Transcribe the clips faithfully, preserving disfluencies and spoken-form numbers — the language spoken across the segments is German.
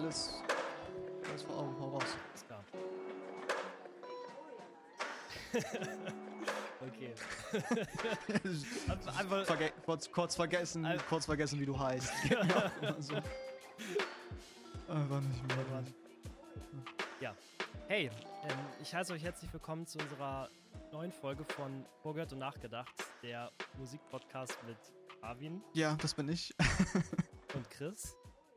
alles, alles vor Augen, hau raus. Ist klar. Okay. Einfach Verge- kurz, kurz vergessen, Al- kurz vergessen, wie du heißt. Ja. Ja, immer so. Einfach nicht mehr dran. Ja. Hey, ähm, ich heiße euch herzlich willkommen zu unserer neuen Folge von Vorgehört und Nachgedacht, der Musikpodcast mit Arvin Ja, das bin ich. und Chris.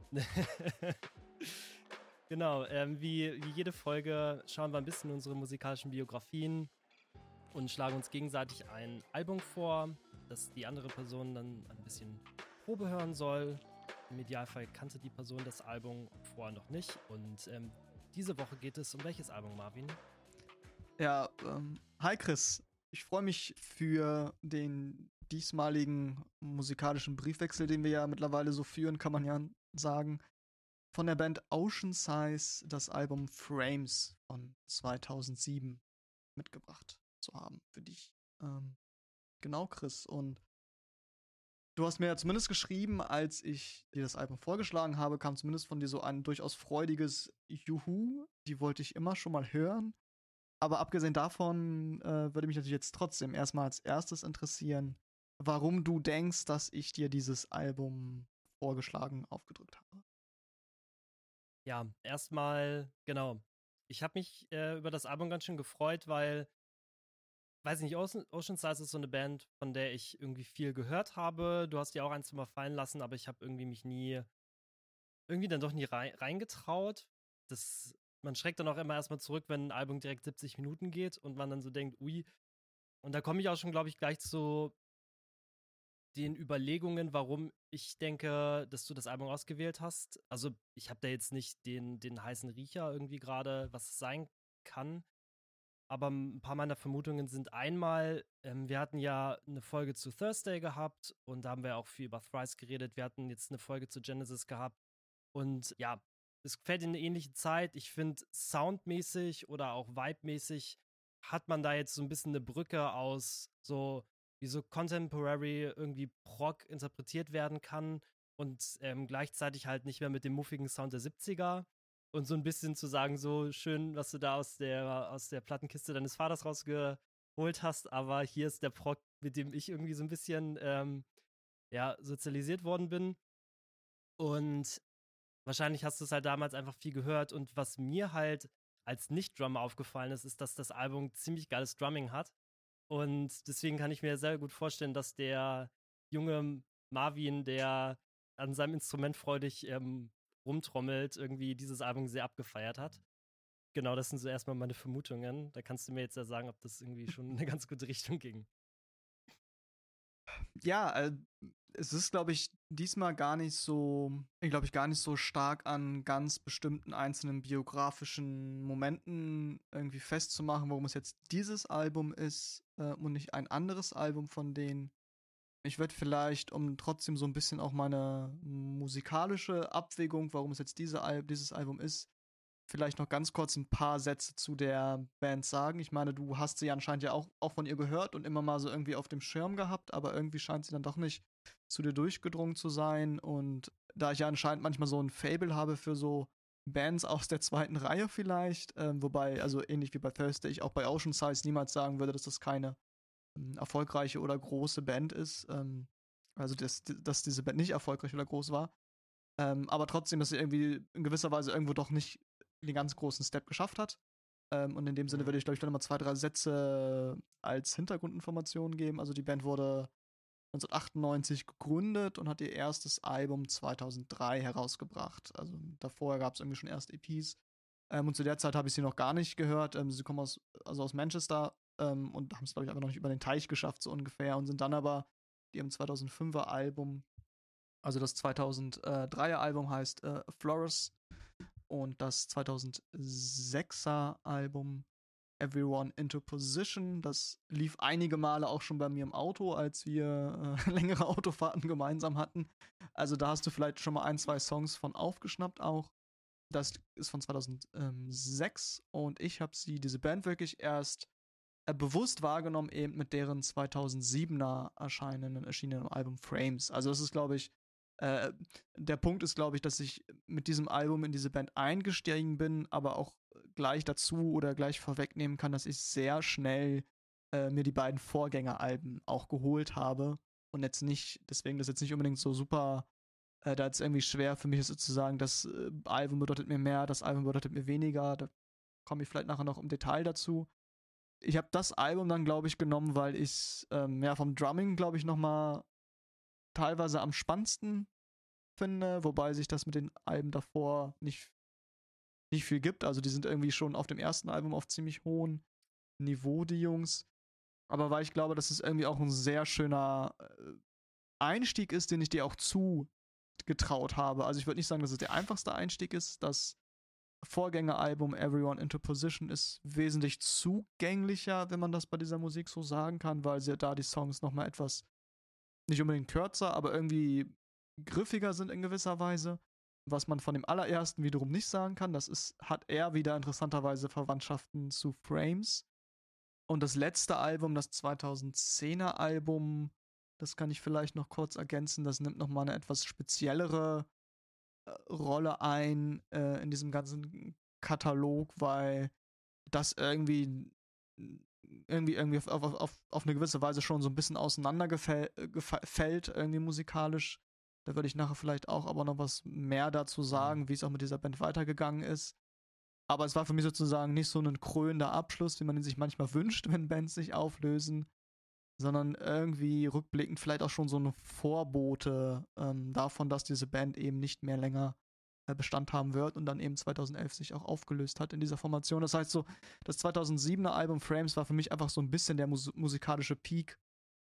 Genau, ähm, wie, wie jede Folge schauen wir ein bisschen in unsere musikalischen Biografien und schlagen uns gegenseitig ein Album vor, das die andere Person dann ein bisschen Probe hören soll. Im Idealfall kannte die Person das Album vorher noch nicht. Und ähm, diese Woche geht es um welches Album, Marvin? Ja, ähm, hi Chris. Ich freue mich für den diesmaligen musikalischen Briefwechsel, den wir ja mittlerweile so führen, kann man ja sagen. Von der Band Ocean Size das Album Frames von zweitausendsieben mitgebracht zu haben für dich. Ähm, genau, Chris. Und du hast mir ja zumindest geschrieben, als ich dir das Album vorgeschlagen habe, kam zumindest von dir so ein durchaus freudiges Juhu. Die wollte ich immer schon mal hören. Aber abgesehen davon äh, würde mich natürlich jetzt trotzdem erstmal als erstes interessieren, warum du denkst, dass ich dir dieses Album vorgeschlagen aufgedrückt habe. Ja, erstmal, genau. Ich habe mich äh, über das Album ganz schön gefreut, weil, weiß ich nicht, Ocean, Ocean Size ist so eine Band, von der ich irgendwie viel gehört habe. Du hast ja auch eins zu mal fallen lassen, aber ich habe irgendwie mich nie, irgendwie dann doch nie rein, reingetraut. Das, man schreckt dann auch immer erstmal zurück, wenn ein Album direkt siebzig Minuten geht und man dann so denkt, ui. Und da komme ich auch schon, glaube ich, gleich zu den Überlegungen, warum ich denke, dass du das Album ausgewählt hast. Also, ich habe da jetzt nicht den, den heißen Riecher irgendwie gerade, was es sein kann. Aber ein paar meiner Vermutungen sind einmal, ähm, wir hatten ja eine Folge zu Thursday gehabt und da haben wir auch viel über Thrice geredet. Wir hatten jetzt eine Folge zu Genesis gehabt. Und ja, es fällt in eine ähnliche Zeit. Ich finde, soundmäßig oder auch vibemäßig hat man da jetzt so ein bisschen eine Brücke aus so, wie so Contemporary irgendwie Prog interpretiert werden kann und ähm, gleichzeitig halt nicht mehr mit dem muffigen Sound der siebziger und so ein bisschen zu sagen, so schön, was du da aus der, aus der Plattenkiste deines Vaters rausgeholt hast, aber hier ist der Prog, mit dem ich irgendwie so ein bisschen ähm, ja, sozialisiert worden bin. Und wahrscheinlich hast du es halt damals einfach viel gehört. Und was mir halt als Nicht-Drummer aufgefallen ist, ist, dass das Album ziemlich geiles Drumming hat. Und deswegen kann ich mir sehr gut vorstellen, dass der junge Marvin, der an seinem Instrument freudig ähm, rumtrommelt, irgendwie dieses Album sehr abgefeiert hat. Genau, das sind so erstmal meine Vermutungen. Da kannst du mir jetzt ja sagen, ob das irgendwie schon in eine ganz gute Richtung ging. Ja, äh, es ist, glaube ich, diesmal gar nicht so, glaube ich, gar nicht so stark an ganz bestimmten einzelnen biografischen Momenten irgendwie festzumachen, warum es jetzt dieses Album ist äh, und nicht ein anderes Album von denen. Ich würde vielleicht, um trotzdem so ein bisschen auch meine musikalische Abwägung, warum es jetzt diese Al- dieses Album ist, vielleicht noch ganz kurz ein paar Sätze zu der Band sagen. Ich meine, du hast sie anscheinend ja auch, auch von ihr gehört und immer mal so irgendwie auf dem Schirm gehabt, aber irgendwie scheint sie dann doch nicht zu dir durchgedrungen zu sein. Und da ich ja anscheinend manchmal so ein Fable habe für so Bands aus der zweiten Reihe vielleicht, ähm, wobei, also ähnlich wie bei Thursday, ich auch bei Ocean Size niemals sagen würde, dass das keine ähm, erfolgreiche oder große Band ist. Ähm, also, dass, dass diese Band nicht erfolgreich oder groß war. Ähm, aber trotzdem, dass sie irgendwie in gewisser Weise irgendwo doch nicht den ganz großen Step geschafft hat. Ähm, und in dem Sinne Mhm. würde ich, glaube ich, dann nochmal zwei, drei Sätze als Hintergrundinformationen geben. Also die Band wurde neunzehnhundertachtundneunzig gegründet und hat ihr erstes Album zweitausenddrei herausgebracht. Also davor gab es irgendwie schon erste E Ps. Ähm, und zu der Zeit habe ich sie noch gar nicht gehört. Ähm, sie kommen aus, also aus Manchester ähm, und haben es, glaube ich, einfach noch nicht über den Teich geschafft, so ungefähr. Und sind dann aber, die haben zweitausendfünfer Album, also das zweitausenddreier Album heißt äh, Flores und das zweitausendsechser Album Everyone into Position. Das lief einige Male auch schon bei mir im Auto, als wir äh, längere Autofahrten gemeinsam hatten. Also da hast du vielleicht schon mal ein, zwei Songs von aufgeschnappt auch. Das ist von zweitausendsechs und ich habe sie, diese Band, wirklich erst äh, bewusst wahrgenommen, eben mit deren zweitausendsiebener erscheinenden, erschienenen Album Frames. Also das ist, glaube ich, Äh, der Punkt ist, glaube ich, dass ich mit diesem Album in diese Band eingestiegen bin, aber auch gleich dazu oder gleich vorwegnehmen kann, dass ich sehr schnell äh, mir die beiden Vorgängeralben auch geholt habe und jetzt nicht, deswegen das jetzt nicht unbedingt so super, äh, da jetzt irgendwie schwer für mich ist sozusagen, das äh, Album bedeutet mir mehr, das Album bedeutet mir weniger, da komme ich vielleicht nachher noch im Detail dazu. Ich habe das Album dann, glaube ich, genommen, weil ich ähm, ja vom Drumming, glaube ich, nochmal teilweise am spannendsten finde, wobei sich das mit den Alben davor nicht, nicht viel gibt. Also die sind irgendwie schon auf dem ersten Album auf ziemlich hohem Niveau, die Jungs. Aber weil ich glaube, dass es irgendwie auch ein sehr schöner äh, Einstieg ist, den ich dir auch zugetraut habe. Also ich würde nicht sagen, dass es der einfachste Einstieg ist. Das Vorgängeralbum Everyone into Position ist wesentlich zugänglicher, wenn man das bei dieser Musik so sagen kann, weil sie da die Songs nochmal etwas, nicht unbedingt kürzer, aber irgendwie griffiger sind in gewisser Weise. Was man von dem allerersten wiederum nicht sagen kann, das ist, hat eher wieder interessanterweise Verwandtschaften zu Frames. Und das letzte Album, das zweitausendzehner Album, das kann ich vielleicht noch kurz ergänzen, das nimmt nochmal eine etwas speziellere äh, Rolle ein äh, in diesem ganzen Katalog, weil das irgendwie irgendwie irgendwie auf, auf, auf, auf eine gewisse Weise schon so ein bisschen auseinandergefällt irgendwie musikalisch. Da würde ich nachher vielleicht auch aber noch was mehr dazu sagen, wie es auch mit dieser Band weitergegangen ist. Aber es war für mich sozusagen nicht so ein krönender Abschluss, wie man ihn sich manchmal wünscht, wenn Bands sich auflösen, sondern irgendwie rückblickend vielleicht auch schon so eine Vorbote ähm, davon, dass diese Band eben nicht mehr länger äh, Bestand haben wird und dann eben zweitausendelf sich auch aufgelöst hat in dieser Formation. Das heißt so, das zweitausendsiebener Album Frames war für mich einfach so ein bisschen der mus- musikalische Peak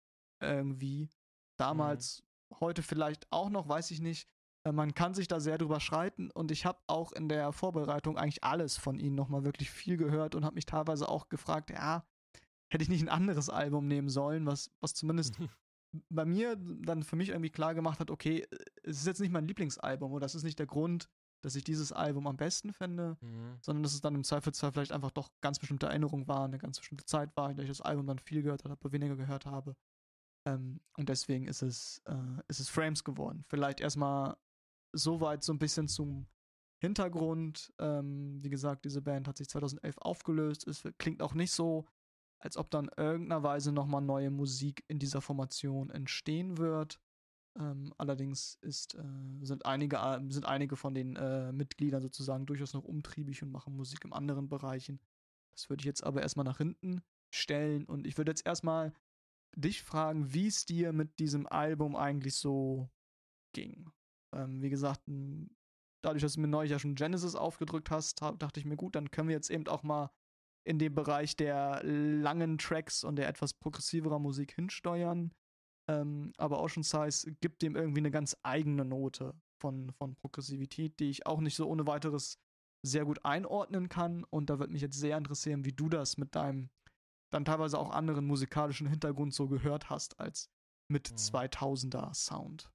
irgendwie. Damals, mhm. heute vielleicht auch noch, weiß ich nicht. Äh, man kann sich da sehr drüber schreiten und ich habe auch in der Vorbereitung eigentlich alles von ihnen nochmal wirklich viel gehört und habe mich teilweise auch gefragt, ja, hätte ich nicht ein anderes Album nehmen sollen, was, was zumindest bei mir dann für mich irgendwie klar gemacht hat, okay, es ist jetzt nicht mein Lieblingsalbum oder das ist nicht der Grund, dass ich dieses Album am besten finde, mhm. sondern dass es dann im Zweifelsfall vielleicht einfach doch ganz bestimmte Erinnerungen war, eine ganz bestimmte Zeit war, in der ich das Album dann viel gehört habe, aber weniger gehört habe. Ähm, und deswegen ist es, äh, ist es Frames geworden. Vielleicht erstmal soweit so ein bisschen zum Hintergrund. Ähm, wie gesagt, diese Band hat sich zweitausendelf aufgelöst. Es klingt auch nicht so, als ob dann irgendeiner Weise nochmal neue Musik in dieser Formation entstehen wird. Ähm, allerdings ist, äh, sind, einige, sind einige von den äh, Mitgliedern sozusagen durchaus noch umtriebig und machen Musik in anderen Bereichen. Das würde ich jetzt aber erstmal nach hinten stellen und ich würde jetzt erstmal dich fragen, wie es dir mit diesem Album eigentlich so ging. Ähm, wie gesagt, dadurch, dass du mir neulich ja schon Genesis aufgedrückt hast, dachte ich mir, gut, dann können wir jetzt eben auch mal in den Bereich der langen Tracks und der etwas progressiverer Musik hinsteuern. Ähm, aber Ocean Size gibt dem irgendwie eine ganz eigene Note von, von Progressivität, die ich auch nicht so ohne weiteres sehr gut einordnen kann. Und da würde mich jetzt sehr interessieren, wie du das mit deinem dann teilweise auch anderen musikalischen Hintergrund so gehört hast als mit mhm. zweitausender Sound.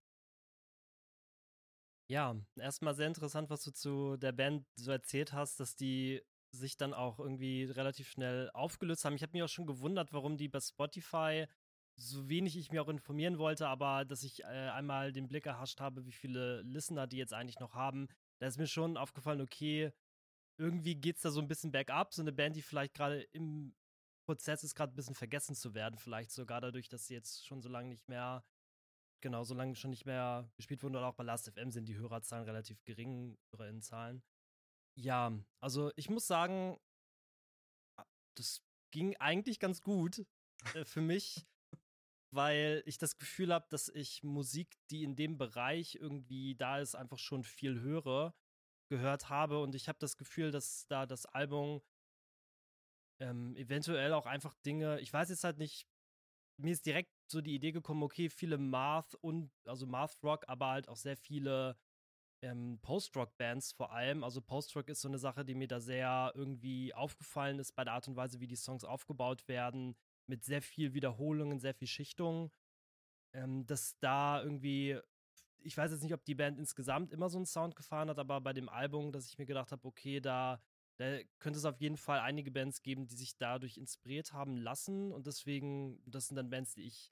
Ja, erstmal sehr interessant, was du zu der Band so erzählt hast, dass die sich dann auch irgendwie relativ schnell aufgelöst haben. Ich habe mich auch schon gewundert, warum die bei Spotify, so wenig ich mir auch informieren wollte, aber dass ich äh, einmal den Blick erhascht habe, wie viele Listener die jetzt eigentlich noch haben, da ist mir schon aufgefallen, okay, irgendwie geht's da so ein bisschen bergab, so eine Band, die vielleicht gerade im Prozess ist, gerade ein bisschen vergessen zu werden, vielleicht sogar dadurch, dass sie jetzt schon so lange nicht mehr Genau, so lange schon nicht mehr gespielt wurden oder auch bei Last F M sind die Hörerzahlen relativ gering, Hörerinnenzahlen. Ja, also ich muss sagen, das ging eigentlich ganz gut äh, für mich, weil ich das Gefühl habe, dass ich Musik, die in dem Bereich irgendwie da ist, einfach schon viel höre, gehört habe und ich habe das Gefühl, dass da das Album ähm, eventuell auch einfach Dinge, ich weiß jetzt halt nicht, mir ist direkt so die Idee gekommen, okay, viele Math und, also Math Rock, aber halt auch sehr viele ähm, Post-Rock-Bands vor allem. Also Post-Rock ist so eine Sache, die mir da sehr irgendwie aufgefallen ist bei der Art und Weise, wie die Songs aufgebaut werden, mit sehr viel Wiederholungen, sehr viel Schichtung. Ähm, dass da irgendwie, ich weiß jetzt nicht, ob die Band insgesamt immer so einen Sound gefahren hat, aber bei dem Album, dass ich mir gedacht habe, okay, da Da könnte es auf jeden Fall einige Bands geben, die sich dadurch inspiriert haben lassen und deswegen, das sind dann Bands, die ich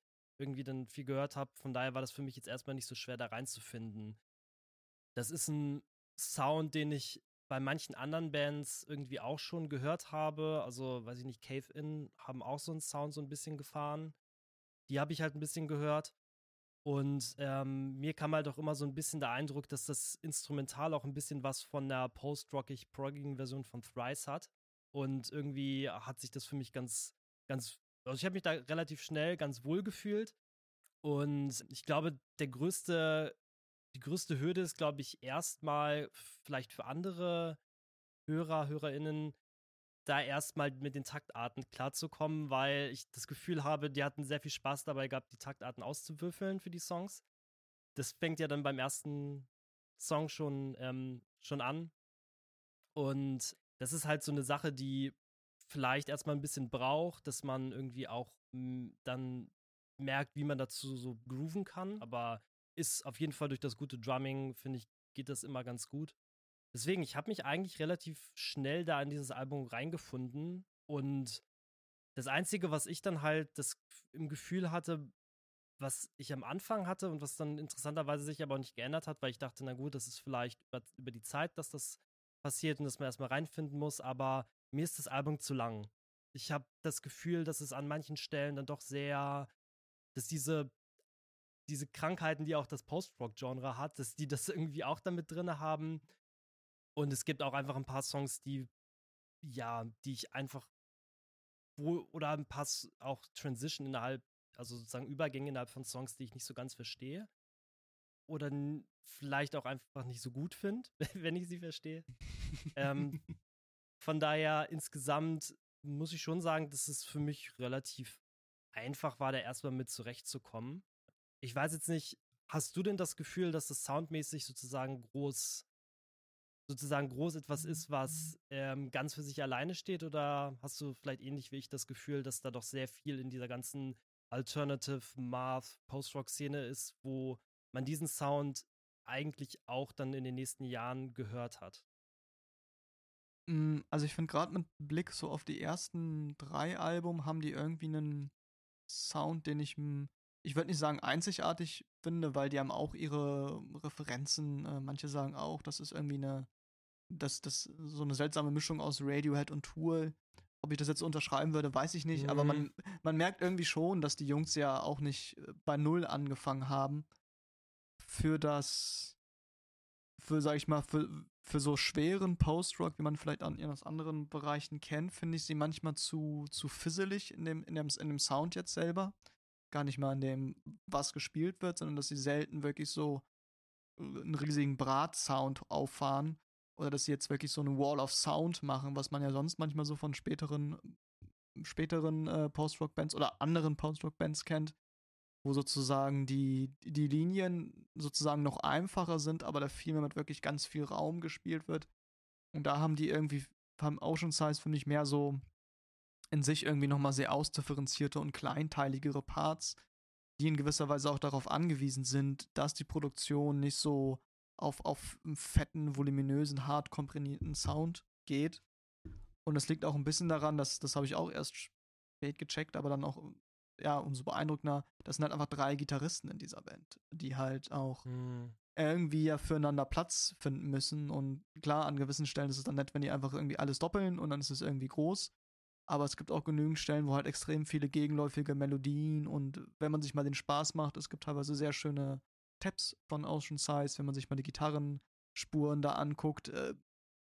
irgendwie dann viel gehört habe. Von daher war das für mich jetzt erstmal nicht so schwer, da reinzufinden. Das ist ein Sound, den ich bei manchen anderen Bands irgendwie auch schon gehört habe. Also, weiß ich nicht, Cave In haben auch so einen Sound so ein bisschen gefahren. Die habe ich halt ein bisschen gehört. Und ähm, mir kam halt auch immer so ein bisschen der Eindruck, dass das Instrumental auch ein bisschen was von der post-rockig-proggigen Version von Thrice hat. Und irgendwie hat sich das für mich ganz, ganz, also ich habe mich da relativ schnell ganz wohl gefühlt. Und ich glaube, der größte, die größte Hürde ist, glaube ich, erstmal vielleicht für andere Hörer, HörerInnen, da erstmal mit den Taktarten klarzukommen, weil ich das Gefühl habe, die hatten sehr viel Spaß dabei gehabt, die Taktarten auszuwürfeln für die Songs. Das fängt ja dann beim ersten Song schon, ähm, schon an. Und das ist halt so eine Sache, die vielleicht erstmal ein bisschen braucht, dass man irgendwie auch m, dann merkt, wie man dazu so grooven kann. Aber ist auf jeden Fall durch das gute Drumming, finde ich, geht das immer ganz gut. Deswegen, ich habe mich eigentlich relativ schnell da in dieses Album reingefunden. Und das Einzige, was ich dann halt das im Gefühl hatte, was ich am Anfang hatte und was dann interessanterweise sich aber auch nicht geändert hat, weil ich dachte, na gut, das ist vielleicht über, über die Zeit, dass das passiert und dass man erstmal reinfinden muss, aber mir ist das Album zu lang. Ich habe das Gefühl, dass es an manchen Stellen dann doch sehr, dass diese, diese Krankheiten, die auch das Post-Rock-Genre hat, dass die das irgendwie auch damit drin haben. Und es gibt auch einfach ein paar Songs, die, ja, die ich einfach, wo, oder ein paar S- auch Transition innerhalb, also sozusagen Übergänge innerhalb von Songs, die ich nicht so ganz verstehe. Oder n- vielleicht auch einfach nicht so gut finde, wenn ich sie verstehe. Ähm, von daher insgesamt muss ich schon sagen, dass es für mich relativ einfach war, da erstmal mit zurechtzukommen. Ich weiß jetzt nicht, hast du denn das Gefühl, dass das soundmäßig sozusagen groß, sozusagen groß etwas ist, was ähm, ganz für sich alleine steht? Oder hast du vielleicht ähnlich wie ich das Gefühl, dass da doch sehr viel in dieser ganzen Alternative Math Post-Rock-Szene ist, wo man diesen Sound eigentlich auch dann in den nächsten Jahren gehört hat? Mm, Also ich finde gerade mit Blick so auf die ersten drei Alben haben die irgendwie einen Sound, den ich, mm, ich würde nicht sagen einzigartig finde, weil die haben auch ihre Referenzen. Äh, manche sagen auch, das ist irgendwie eine, das, das so eine seltsame Mischung aus Radiohead und Tool. Ob ich das jetzt unterschreiben würde, weiß ich nicht, aber Mhm. man, man merkt irgendwie schon, dass die Jungs ja auch nicht äh, bei Null angefangen haben. Für das, für, sag ich mal, für, für so schweren Post-Rock, wie man vielleicht an, aus anderen Bereichen kennt, finde ich sie manchmal zu, zu fizzelig in dem, in, dem, in dem Sound jetzt selber. Gar nicht mal in dem, was gespielt wird, sondern dass sie selten wirklich so äh, einen riesigen Brat-Sound auffahren. Oder dass sie jetzt wirklich so eine Wall of Sound machen, was man ja sonst manchmal so von späteren, späteren äh, Post-Rock-Bands oder anderen Post-Rock-Bands kennt, wo sozusagen die, die Linien sozusagen noch einfacher sind, aber da viel mehr mit wirklich ganz viel Raum gespielt wird. Und da haben die irgendwie, haben Ocean Size für mich mehr so in sich irgendwie nochmal sehr ausdifferenzierte und kleinteiligere Parts, die in gewisser Weise auch darauf angewiesen sind, dass die Produktion nicht so auf, auf einen fetten, voluminösen, hart komprimierten Sound geht. Und das liegt auch ein bisschen daran, dass, das habe ich auch erst spät gecheckt, aber dann auch, ja, umso beeindruckender, das sind halt einfach drei Gitarristen in dieser Band, die halt auch Mhm. irgendwie ja füreinander Platz finden müssen. Und klar, an gewissen Stellen ist es dann nett, wenn die einfach irgendwie alles doppeln und dann ist es irgendwie groß. Aber es gibt auch genügend Stellen, wo halt extrem viele gegenläufige Melodien und wenn man sich mal den Spaß macht, es gibt teilweise sehr schöne Tabs von Ocean Size, wenn man sich mal die Gitarrenspuren da anguckt. Äh,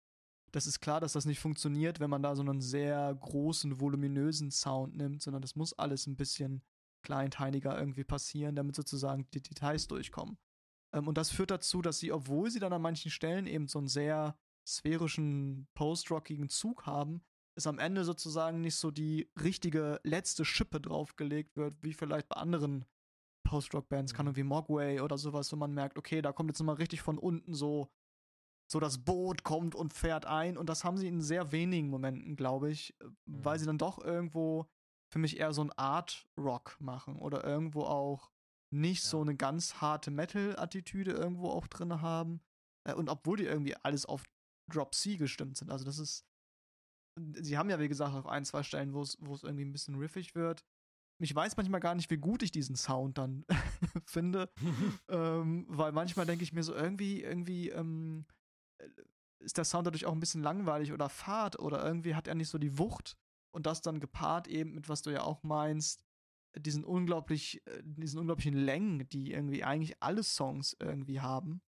das ist klar, dass das nicht funktioniert, wenn man da so einen sehr großen, voluminösen Sound nimmt, sondern das muss alles ein bisschen kleinteiliger irgendwie passieren, damit sozusagen die Details durchkommen. Ähm, und das führt dazu, dass sie, obwohl sie dann an manchen Stellen eben so einen sehr sphärischen, post-rockigen Zug haben, es am Ende sozusagen nicht so die richtige letzte Schippe draufgelegt wird, wie vielleicht bei anderen Post-Rock-Bands, kann Mhm. irgendwie Mogwai oder sowas, wo man merkt, okay, da kommt jetzt mal richtig von unten so, so das Boot kommt und fährt ein. Und das haben sie in sehr wenigen Momenten, glaube ich, weil Mhm. sie dann doch irgendwo für mich eher so ein Art-Rock machen oder irgendwo auch nicht so Ja. eine ganz harte Metal-Attitüde irgendwo auch drin haben. Äh, Und obwohl die irgendwie alles auf Drop C gestimmt sind. Also das ist, sie haben ja, wie gesagt, auch ein, zwei Stellen, wo es wo es irgendwie ein bisschen riffig wird. ich weiß manchmal gar nicht, wie gut ich diesen Sound dann finde, ähm, weil manchmal denke ich mir so, irgendwie, irgendwie ähm, ist der Sound dadurch auch ein bisschen langweilig oder fad oder irgendwie hat er nicht so die Wucht und das dann gepaart eben mit, was du ja auch meinst, diesen unglaublich, äh, diesen unglaublichen Längen, die irgendwie eigentlich alle Songs irgendwie haben.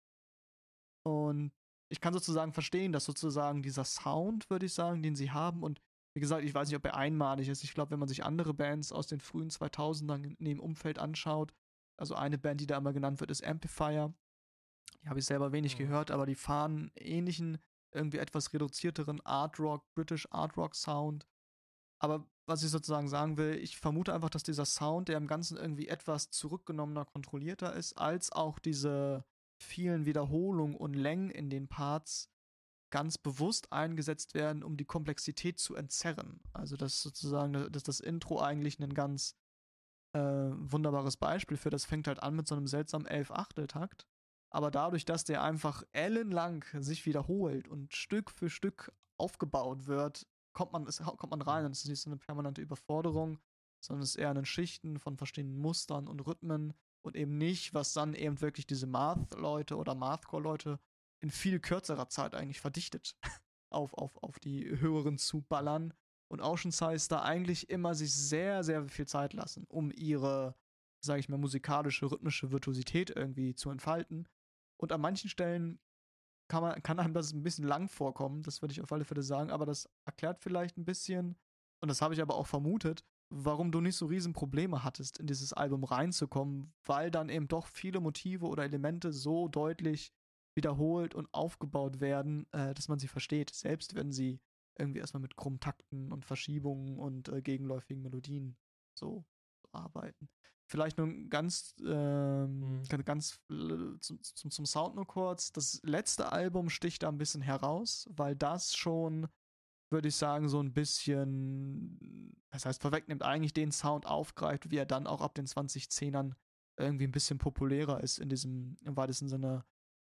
Und ich kann sozusagen verstehen, dass sozusagen dieser Sound, würde ich sagen, den sie haben und wie gesagt, ich weiß nicht, ob er einmalig ist. Ich glaube, wenn man sich andere Bands aus den frühen zweitausendern in dem Umfeld anschaut, also eine Band, die da immer genannt wird, ist Amplifier. Die habe ich selber wenig Mhm. gehört, aber die fahren ähnlichen, irgendwie etwas reduzierteren Art Rock, British Art Rock Sound. Aber was ich sozusagen sagen will, ich vermute einfach, dass dieser Sound, der im Ganzen irgendwie etwas zurückgenommener, kontrollierter ist, als auch diese vielen Wiederholungen und Längen in den Parts ganz bewusst eingesetzt werden, um die Komplexität zu entzerren. Also dass sozusagen, dass das Intro eigentlich ein ganz äh, wunderbares Beispiel für das fängt halt an mit so einem seltsamen Elf-Achtel-Takt. Aber dadurch, dass der einfach ellenlang sich wiederholt und Stück für Stück aufgebaut wird, kommt man, es, kommt man rein und es ist nicht so eine permanente Überforderung, sondern es ist eher ein Schichten von verschiedenen Mustern und Rhythmen und eben nicht, was dann eben wirklich diese Math-Leute oder Mathcore-Leute in viel kürzerer Zeit eigentlich verdichtet auf, auf, auf die höheren zu ballern und Oceanside da eigentlich immer sich sehr, sehr viel Zeit lassen, um ihre, sage ich mal, musikalische, rhythmische Virtuosität irgendwie zu entfalten. Und an manchen Stellen kann, man, kann einem das ein bisschen lang vorkommen, das würde ich auf alle Fälle sagen, aber das erklärt vielleicht ein bisschen, und das habe ich aber auch vermutet, warum du nicht so riesen Probleme hattest, in dieses Album reinzukommen, weil dann eben doch viele Motive oder Elemente so deutlich wiederholt und aufgebaut werden, äh, dass man sie versteht, selbst wenn sie irgendwie erstmal mit krummen Takten und Verschiebungen und äh, gegenläufigen Melodien so arbeiten. Vielleicht nur ganz, ähm, Mhm. ganz äh, zum, zum, zum Sound nur kurz. Das letzte Album sticht da ein bisschen heraus, weil das schon, würde ich sagen, so ein bisschen, das heißt, vorwegnimmt, eigentlich den Sound aufgreift, wie er dann auch ab den zweitausendzehnern irgendwie ein bisschen populärer ist in diesem, im weitesten Sinne,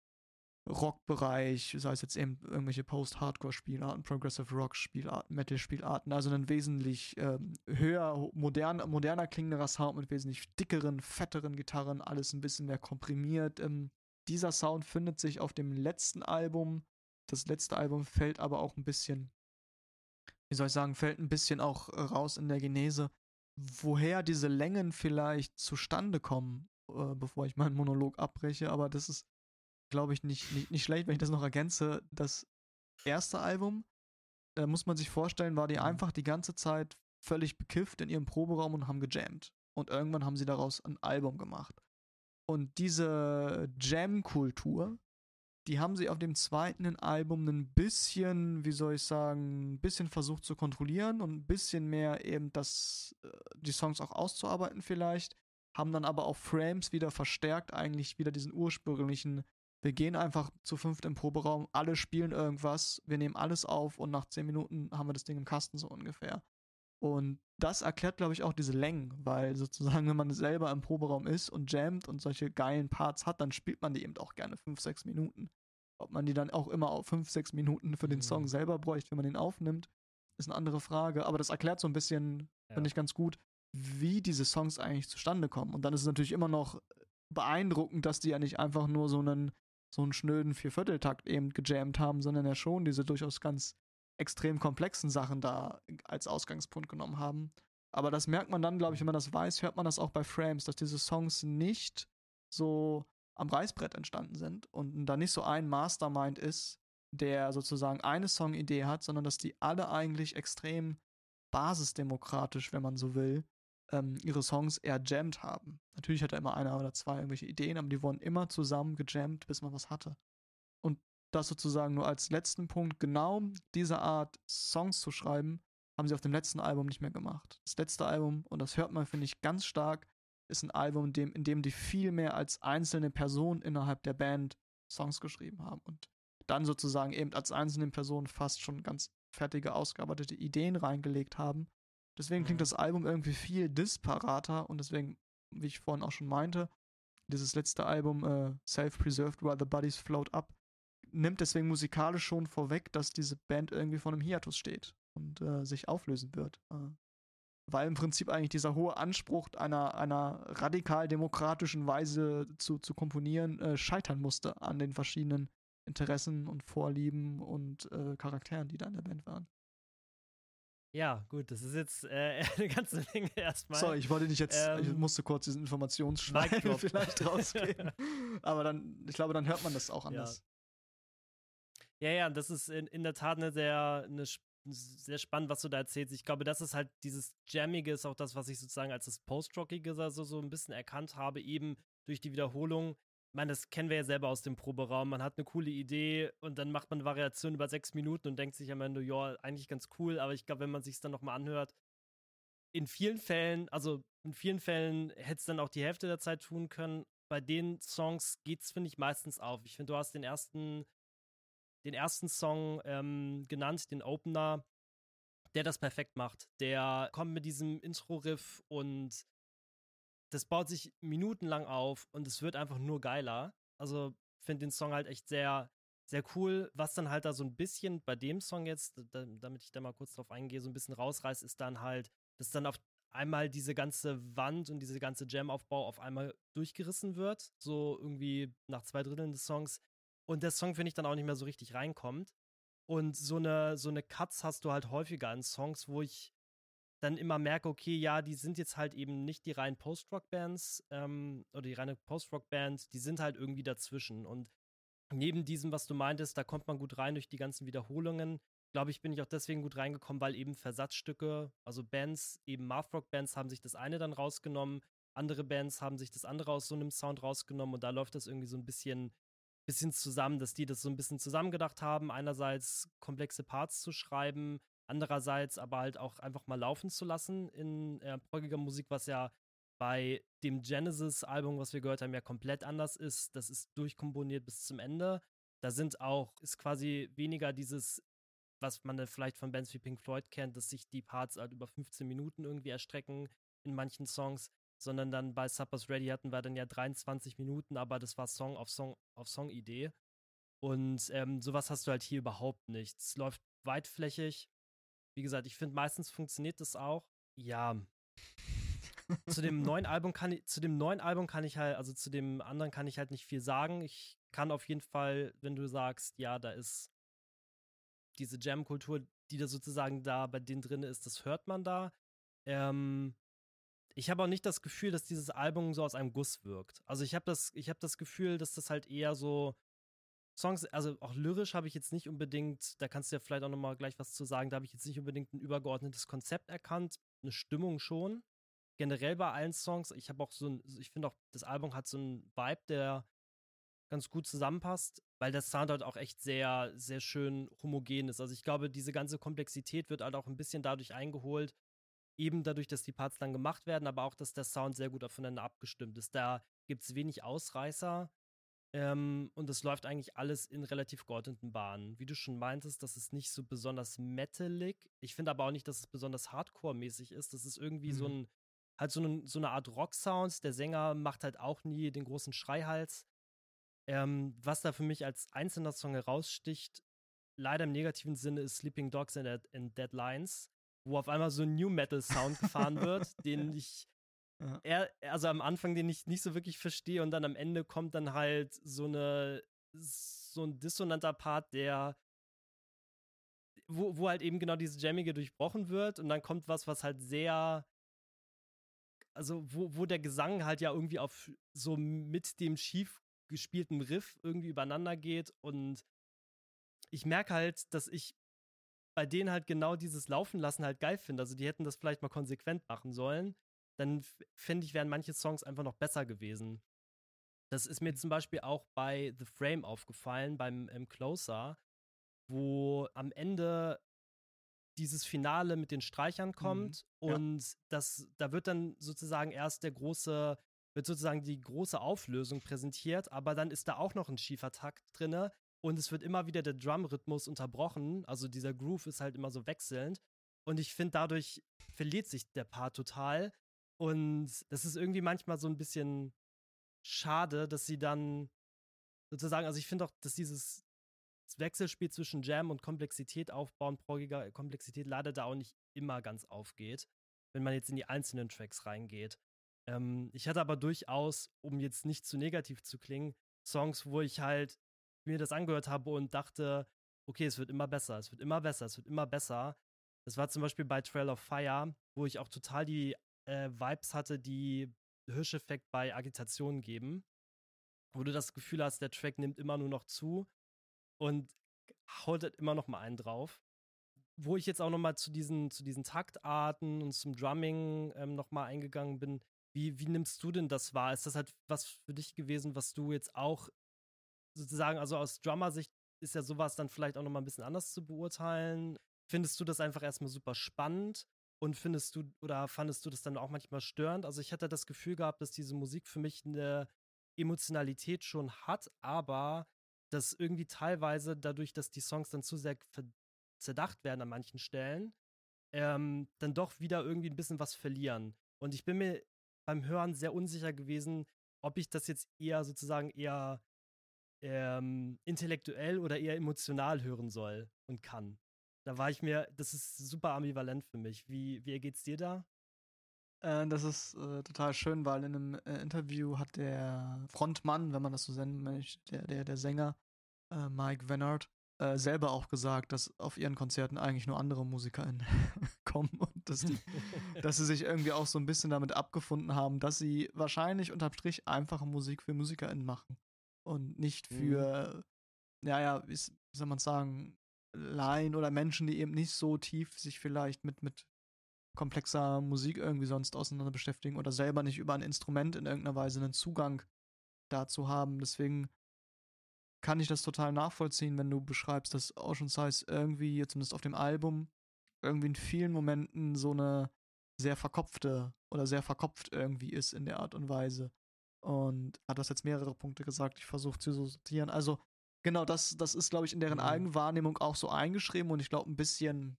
Rockbereich, sei es jetzt eben irgendwelche Post-Hardcore-Spielarten, Progressive Rock-Spielarten, Metal-Spielarten, also ein wesentlich ähm, höher, modern, moderner klingenderer Sound mit wesentlich dickeren, fetteren Gitarren, alles ein bisschen mehr komprimiert. Ähm, dieser Sound findet sich auf dem letzten Album. Das letzte Album fällt aber auch ein bisschen, wie soll ich sagen, fällt ein bisschen auch raus in der Genese, woher diese Längen vielleicht zustande kommen, äh, bevor ich meinen Monolog abbreche, aber das ist glaube ich, nicht, nicht, nicht schlecht, wenn ich das noch ergänze. Das erste Album, da muss man sich vorstellen, war die Mhm. einfach die ganze Zeit völlig bekifft in ihrem Proberaum und haben gejammt. Und irgendwann haben sie daraus ein Album gemacht. Und diese Jam-Kultur, die haben sie auf dem zweiten Album ein bisschen, wie soll ich sagen, ein bisschen versucht zu kontrollieren und ein bisschen mehr eben das, äh, die Songs auch auszuarbeiten vielleicht, haben dann aber auf Frames wieder verstärkt eigentlich wieder diesen ursprünglichen, wir gehen einfach zu fünft im Proberaum, alle spielen irgendwas, wir nehmen alles auf und nach zehn Minuten haben wir das Ding im Kasten so ungefähr. Und das erklärt, glaube ich, auch diese Längen, weil sozusagen, wenn man selber im Proberaum ist und jammt und solche geilen Parts hat, dann spielt man die eben auch gerne fünf, sechs Minuten. Ob man die dann auch immer auf fünf, sechs Minuten für den Song Mhm. selber bräuchte, wenn man den aufnimmt, ist eine andere Frage. Aber das erklärt so ein bisschen, finde Ja. ich ganz gut, wie diese Songs eigentlich zustande kommen. Und dann ist es natürlich immer noch beeindruckend, dass die ja nicht einfach nur so einen, so einen schnöden Viervierteltakt eben gejammt haben, sondern ja schon diese durchaus ganz extrem komplexen Sachen da als Ausgangspunkt genommen haben. Aber das merkt man dann, glaube ich, wenn Mhm. man das weiß, hört man das auch bei Frames, dass diese Songs nicht so am Reißbrett entstanden sind und da nicht so ein Mastermind ist, der sozusagen eine Songidee hat, sondern dass die alle eigentlich extrem basisdemokratisch, wenn man so will, ähm, ihre Songs eher jammed haben. Natürlich hat da immer einer oder zwei irgendwelche Ideen, aber die wurden immer zusammen gejammt, bis man was hatte. Und das sozusagen nur als letzten Punkt, genau diese Art Songs zu schreiben, haben sie auf dem letzten Album nicht mehr gemacht. Das letzte Album, und das hört man, finde ich, ganz stark, ist ein Album, in dem, in dem die viel mehr als einzelne Personen innerhalb der Band Songs geschrieben haben und dann sozusagen eben als einzelne Personen fast schon ganz fertige, ausgearbeitete Ideen reingelegt haben. Deswegen klingt Mhm. das Album irgendwie viel disparater und deswegen, wie ich vorhin auch schon meinte, dieses letzte Album, äh, Self-Preserved While the Bodies Float Up, nimmt deswegen musikalisch schon vorweg, dass diese Band irgendwie vor einem Hiatus steht und äh, sich auflösen wird. Äh, weil im Prinzip eigentlich dieser hohe Anspruch einer, einer radikal-demokratischen Weise zu, zu komponieren äh, scheitern musste an den verschiedenen Interessen und Vorlieben und äh, Charakteren, die da in der Band waren. Ja, gut, das ist jetzt äh, eine ganze Menge erstmal. Sorry, ich wollte dich jetzt, ähm, ich musste kurz diesen Informationsschwein vielleicht rausgeben. Aber dann, ich glaube, dann hört man das auch anders. Ja, ja, ja, das ist in, in der Tat eine sehr, eine, sehr spannend, was du da erzählst. Ich glaube, das ist halt dieses Jammige, ist auch das, was ich sozusagen als das Post-Rockige so, so ein bisschen erkannt habe, eben durch die Wiederholung. Ich meine, das kennen wir ja selber aus dem Proberaum. Man hat eine coole Idee und dann macht man Variationen über sechs Minuten und denkt sich am Ende, ja, eigentlich ganz cool, aber ich glaube, wenn man sich es dann nochmal anhört, in vielen Fällen, also in vielen Fällen hätte es dann auch die Hälfte der Zeit tun können. Bei den Songs geht es, finde ich, meistens auf. Ich finde, du hast den ersten, den ersten Song ähm, genannt, den Opener, der das perfekt macht. Der kommt mit diesem Intro-Riff und das baut sich minutenlang auf und es wird einfach nur geiler. Also finde den Song halt echt sehr, sehr cool. Was dann halt da so ein bisschen bei dem Song jetzt, da, damit ich da mal kurz drauf eingehe, so ein bisschen rausreißt, ist dann halt, dass dann auf einmal diese ganze Wand und diese ganze Jam-Aufbau auf einmal durchgerissen wird. So irgendwie nach zwei Dritteln des Songs. Und der Song, finde ich, dann auch nicht mehr so richtig reinkommt. Und so eine, so eine Cuts hast du halt häufiger in Songs, wo ich dann immer merke, okay, ja, die sind jetzt halt eben nicht die reinen Post-Rock-Bands ähm, oder die reine Post-Rock-Band, die sind halt irgendwie dazwischen. Und neben diesem, was du meintest, da kommt man gut rein durch die ganzen Wiederholungen. Glaube ich, bin ich auch deswegen gut reingekommen, weil eben Versatzstücke, also Bands, eben Math-Rock-Bands haben sich das eine dann rausgenommen, andere Bands haben sich das andere aus so einem Sound rausgenommen und da läuft das irgendwie so ein bisschen, bisschen zusammen, dass die das so ein bisschen zusammengedacht haben, einerseits komplexe Parts zu schreiben, andererseits aber halt auch einfach mal laufen zu lassen in äh, proggiger Musik, was ja bei dem Genesis-Album, was wir gehört haben, ja komplett anders ist. Das ist durchkomponiert bis zum Ende. Da sind auch, ist quasi weniger dieses, was man dann vielleicht von Bands wie Pink Floyd kennt, dass sich die Parts halt über fünfzehn Minuten irgendwie erstrecken in manchen Songs, sondern dann bei Supper's Ready hatten wir dann ja dreiundzwanzig Minuten, aber das war Song auf Song auf Song-Idee. Und ähm, sowas hast du halt hier überhaupt nicht. Es läuft weitflächig. Wie gesagt, ich finde, meistens funktioniert das auch. Ja, zu dem neuen Album kann ich, zu dem neuen Album kann ich halt, also zu dem anderen kann ich halt nicht viel sagen. Ich kann auf jeden Fall, wenn du sagst, ja, da ist diese Jam-Kultur, die da sozusagen da bei denen drin ist, das hört man da. Ähm, ich habe auch nicht das Gefühl, dass dieses Album so aus einem Guss wirkt. Also ich habe das, ich habe das Gefühl, dass das halt eher so Songs, also auch lyrisch habe ich jetzt nicht unbedingt, da kannst du ja vielleicht auch nochmal gleich was zu sagen, da habe ich jetzt nicht unbedingt ein übergeordnetes Konzept erkannt, eine Stimmung schon. Generell bei allen Songs, ich habe auch so ein, ich finde auch, das Album hat so einen Vibe, der ganz gut zusammenpasst, weil der Sound halt auch echt sehr, sehr schön homogen ist. Also ich glaube, diese ganze Komplexität wird halt auch ein bisschen dadurch eingeholt, eben dadurch, dass die Parts dann gemacht werden, aber auch, dass der Sound sehr gut aufeinander abgestimmt ist. Da gibt es wenig Ausreißer. Ähm, und es läuft eigentlich alles in relativ geordneten Bahnen. Wie du schon meintest, das ist nicht so besonders metalig. Ich finde aber auch nicht, dass es besonders Hardcore-mäßig ist. Das ist irgendwie mhm. so ein, halt so, ein, so eine Art Rock-Sound. Der Sänger macht halt auch nie den großen Schreihals. Ähm, was da für mich als einzelner Song heraussticht, leider im negativen Sinne, ist Sleeping Dogs and, and Dead Lions, wo auf einmal so ein New Metal Sound gefahren wird, den ich ja. Er, also am Anfang, den ich nicht so wirklich verstehe und dann am Ende kommt dann halt so eine so ein dissonanter Part, der wo, wo halt eben genau diese Jammige durchbrochen wird und dann kommt was, was halt sehr also wo, wo der Gesang halt ja irgendwie auf so mit dem schief gespielten Riff irgendwie übereinander geht und ich merke halt, dass ich bei denen halt genau dieses Laufen lassen halt geil finde. Also die hätten das vielleicht mal konsequent machen sollen. Dann finde ich, wären manche Songs einfach noch besser gewesen. Das ist mir zum Beispiel auch bei The Frame aufgefallen, beim ähm, Closer, wo am Ende dieses Finale mit den Streichern kommt mhm. ja. und das, da wird dann sozusagen erst der große, wird sozusagen die große Auflösung präsentiert, aber dann ist da auch noch ein schiefer Takt drinne und es wird immer wieder der Drum-Rhythmus unterbrochen, also dieser Groove ist halt immer so wechselnd und ich finde, dadurch verliert sich der Part total und das ist irgendwie manchmal so ein bisschen schade, dass sie dann sozusagen, also ich finde auch, dass dieses Wechselspiel zwischen Jam und Komplexität aufbauen, proggiger Komplexität leider da auch nicht immer ganz aufgeht. wenn man jetzt in die einzelnen Tracks reingeht. Ähm, ich hatte aber durchaus, um jetzt nicht zu negativ zu klingen, Songs, wo ich halt mir das angehört habe und dachte, okay, es wird immer besser, es wird immer besser, es wird immer besser. Das war zum Beispiel bei Trail of Fire, wo ich auch total die äh, Vibes hatte, die Hirscheffekt bei Agitation geben, wo du das Gefühl hast, der Track nimmt immer nur noch zu und haut halt immer noch mal einen drauf. Wo ich jetzt auch noch mal zu diesen, zu diesen Taktarten und zum Drumming ähm, noch mal eingegangen bin, wie, wie nimmst du denn das wahr? Ist das halt was für dich gewesen, was du jetzt auch sozusagen, also aus Drummer-Sicht ist ja sowas dann vielleicht auch noch mal ein bisschen anders zu beurteilen. Findest du das einfach erstmal super spannend und findest du oder fandest du das dann auch manchmal störend? Also ich hatte das Gefühl gehabt, dass diese Musik für mich eine Emotionalität schon hat, aber dass irgendwie teilweise dadurch, dass die Songs dann zu sehr ver- zerdacht werden an manchen Stellen, ähm, dann doch wieder irgendwie ein bisschen was verlieren. Und ich bin mir beim Hören sehr unsicher gewesen, ob ich das jetzt eher sozusagen eher ähm, intellektuell oder eher emotional hören soll und kann. Da war ich mir, das ist super ambivalent für mich. Wie, wie geht's dir da? Äh, das ist äh, total schön, weil in einem äh, Interview hat der Frontmann, wenn man das so nennen möchte, der, der, der Sänger, äh, Mike Vennard, äh, selber auch gesagt, dass auf ihren Konzerten eigentlich nur andere MusikerInnen kommen und dass, die, dass sie sich irgendwie auch so ein bisschen damit abgefunden haben, dass sie wahrscheinlich unterm Strich einfache Musik für MusikerInnen machen und nicht Mhm. für, ja, ja, wie, s- wie soll man sagen, Laien oder Menschen, die eben nicht so tief sich vielleicht mit, mit komplexer Musik irgendwie sonst auseinander beschäftigen oder selber nicht über ein Instrument in irgendeiner Weise einen Zugang dazu haben. Deswegen kann ich das total nachvollziehen, wenn du beschreibst, dass Ocean Size irgendwie, zumindest auf dem Album, irgendwie in vielen Momenten so eine sehr verkopfte oder sehr verkopft irgendwie ist in der Art und Weise. Und hat das jetzt mehrere Punkte gesagt, ich versuche zu sortieren. Also, genau, das, das ist, glaube ich, in deren Mhm. Eigenwahrnehmung auch so eingeschrieben und ich glaube, ein bisschen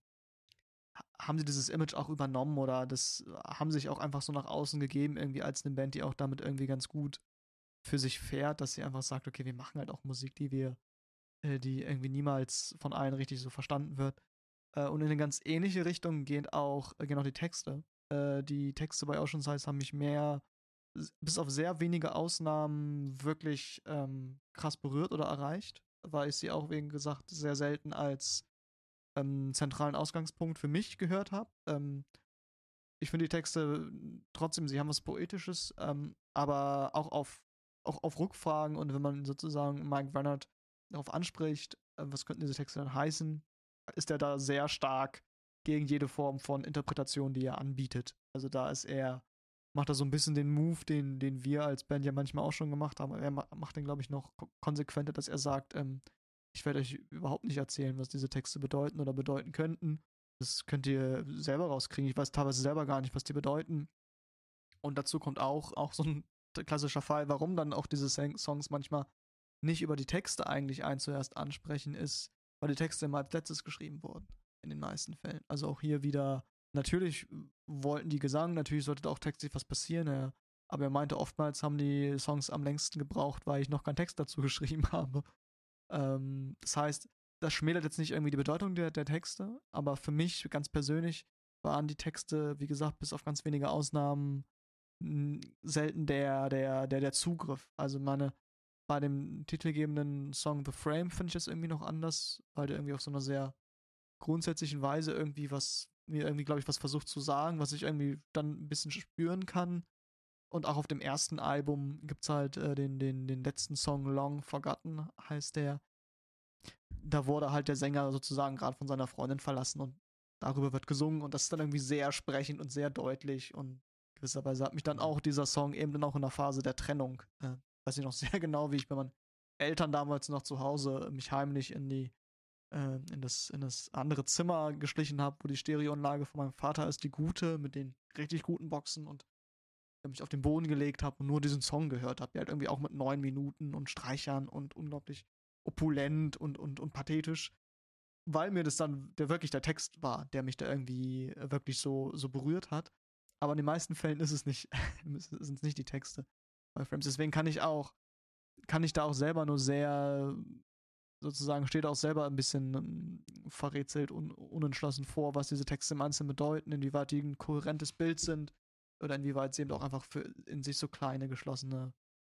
haben sie dieses Image auch übernommen oder das haben sich auch einfach so nach außen gegeben, irgendwie als eine Band, die auch damit irgendwie ganz gut für sich fährt, dass sie einfach sagt, okay, wir machen halt auch Musik, die wir, äh, die irgendwie niemals von allen richtig so verstanden wird. Äh, und in eine ganz ähnliche Richtung gehen auch, äh, gehen auch die Texte. Äh, die Texte bei Ocean Size haben mich mehr, s- bis auf sehr wenige Ausnahmen, wirklich ähm, krass berührt oder erreicht, weil ich sie auch, wie gesagt, sehr selten als ähm, zentralen Ausgangspunkt für mich gehört habe. Ähm, ich finde die Texte trotzdem, sie haben was Poetisches, ähm, aber auch auf, auch auf Rückfragen und wenn man sozusagen Mike Vernert darauf anspricht, äh, was könnten diese Texte dann heißen, ist er da sehr stark gegen jede Form von Interpretation, die er anbietet. Also da ist er, macht er so ein bisschen den Move, den, den wir als Band ja manchmal auch schon gemacht haben. Er macht den, glaube ich, noch konsequenter, dass er sagt, ähm, ich werde euch überhaupt nicht erzählen, was diese Texte bedeuten oder bedeuten könnten. Das könnt ihr selber rauskriegen. Ich weiß teilweise selber gar nicht, was die bedeuten. Und dazu kommt auch, auch so ein klassischer Fall, warum dann auch diese Songs manchmal nicht über die Texte eigentlich ein zuerst ansprechen, ist, weil die Texte immer als letztes geschrieben wurden. In den meisten Fällen. Also auch hier wieder, natürlich wollten die Gesang, natürlich sollte da auch textlich was passieren, ja. Aber er meinte, oftmals haben die Songs am längsten gebraucht, weil ich noch keinen Text dazu geschrieben habe. Ähm, das heißt, das schmälert jetzt nicht irgendwie die Bedeutung der, der Texte, aber für mich ganz persönlich waren die Texte, wie gesagt, bis auf ganz wenige Ausnahmen m, selten der, der, der, der Zugriff. Also meine, bei dem titelgebenden Song The Frame finde ich das irgendwie noch anders, weil der irgendwie auf so einer sehr grundsätzlichen Weise irgendwie was, mir irgendwie, glaube ich, was versucht zu sagen, was ich irgendwie dann ein bisschen spüren kann. Und auch auf dem ersten Album gibt es halt äh, den, den, den letzten Song Long Forgotten, heißt der. Da wurde halt der Sänger sozusagen gerade von seiner Freundin verlassen und darüber wird gesungen und das ist dann irgendwie sehr sprechend und sehr deutlich und gewisserweise hat mich dann Mhm. auch dieser Song eben dann auch in der Phase der Trennung, äh, weiß ich noch sehr genau, wie ich bei meinen Eltern damals noch zu Hause mich heimlich in die äh, in das in das andere Zimmer geschlichen habe, wo die Stereoanlage von meinem Vater ist, die gute mit den richtig guten Boxen und mich auf den Boden gelegt habe und nur diesen Song gehört habe, der halt irgendwie auch mit neun Minuten und Streichern und unglaublich opulent und, und, und pathetisch, weil mir das dann der wirklich der Text war, der mich da irgendwie äh, wirklich so, so berührt hat. Aber in den meisten Fällen ist es nicht, sind es nicht die Texte bei Frames. Deswegen kann ich auch, kann ich da auch selber nur sehr sozusagen steht auch selber ein bisschen ähm, verrätselt und unentschlossen vor, was diese Texte im Einzelnen bedeuten, inwieweit die ein kohärentes Bild sind oder inwieweit sie eben auch einfach für in sich so kleine, geschlossene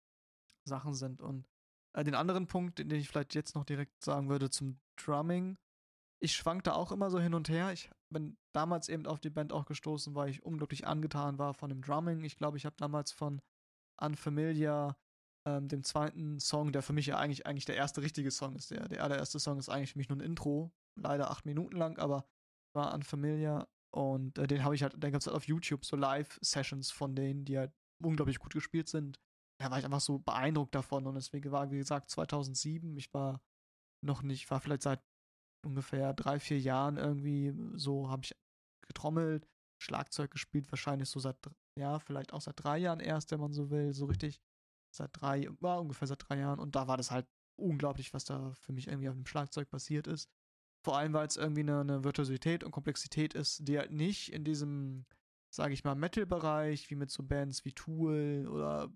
Sachen sind. Und äh, den anderen Punkt, den ich vielleicht jetzt noch direkt sagen würde zum Drumming, ich schwankte auch immer so hin und her. Ich bin damals eben auf die Band auch gestoßen, weil ich unglaublich angetan war von dem Drumming. Ich glaube, ich habe damals von Unfamiliar, ähm, dem zweiten Song, der für mich ja eigentlich, eigentlich der erste richtige Song ist. Der, der allererste Song ist eigentlich für mich nur ein Intro, leider acht Minuten lang, aber war Unfamiliar. Und äh, den habe ich halt, dann gab es halt auf YouTube so Live-Sessions von denen, die halt unglaublich gut gespielt sind. Da war ich einfach so beeindruckt davon und deswegen war, wie gesagt, zweitausendsieben, ich war noch nicht, war vielleicht seit ungefähr drei, vier Jahren irgendwie so, habe ich getrommelt, Schlagzeug gespielt, wahrscheinlich so seit, ja, vielleicht auch seit drei Jahren erst, wenn man so will, so richtig seit drei, war ungefähr seit drei Jahren und da war das halt unglaublich, was da für mich irgendwie auf dem Schlagzeug passiert ist. Vor allem, weil es irgendwie eine, eine Virtuosität und Komplexität ist, die halt nicht in diesem, sage ich mal, Metal-Bereich, wie mit so Bands wie Tool oder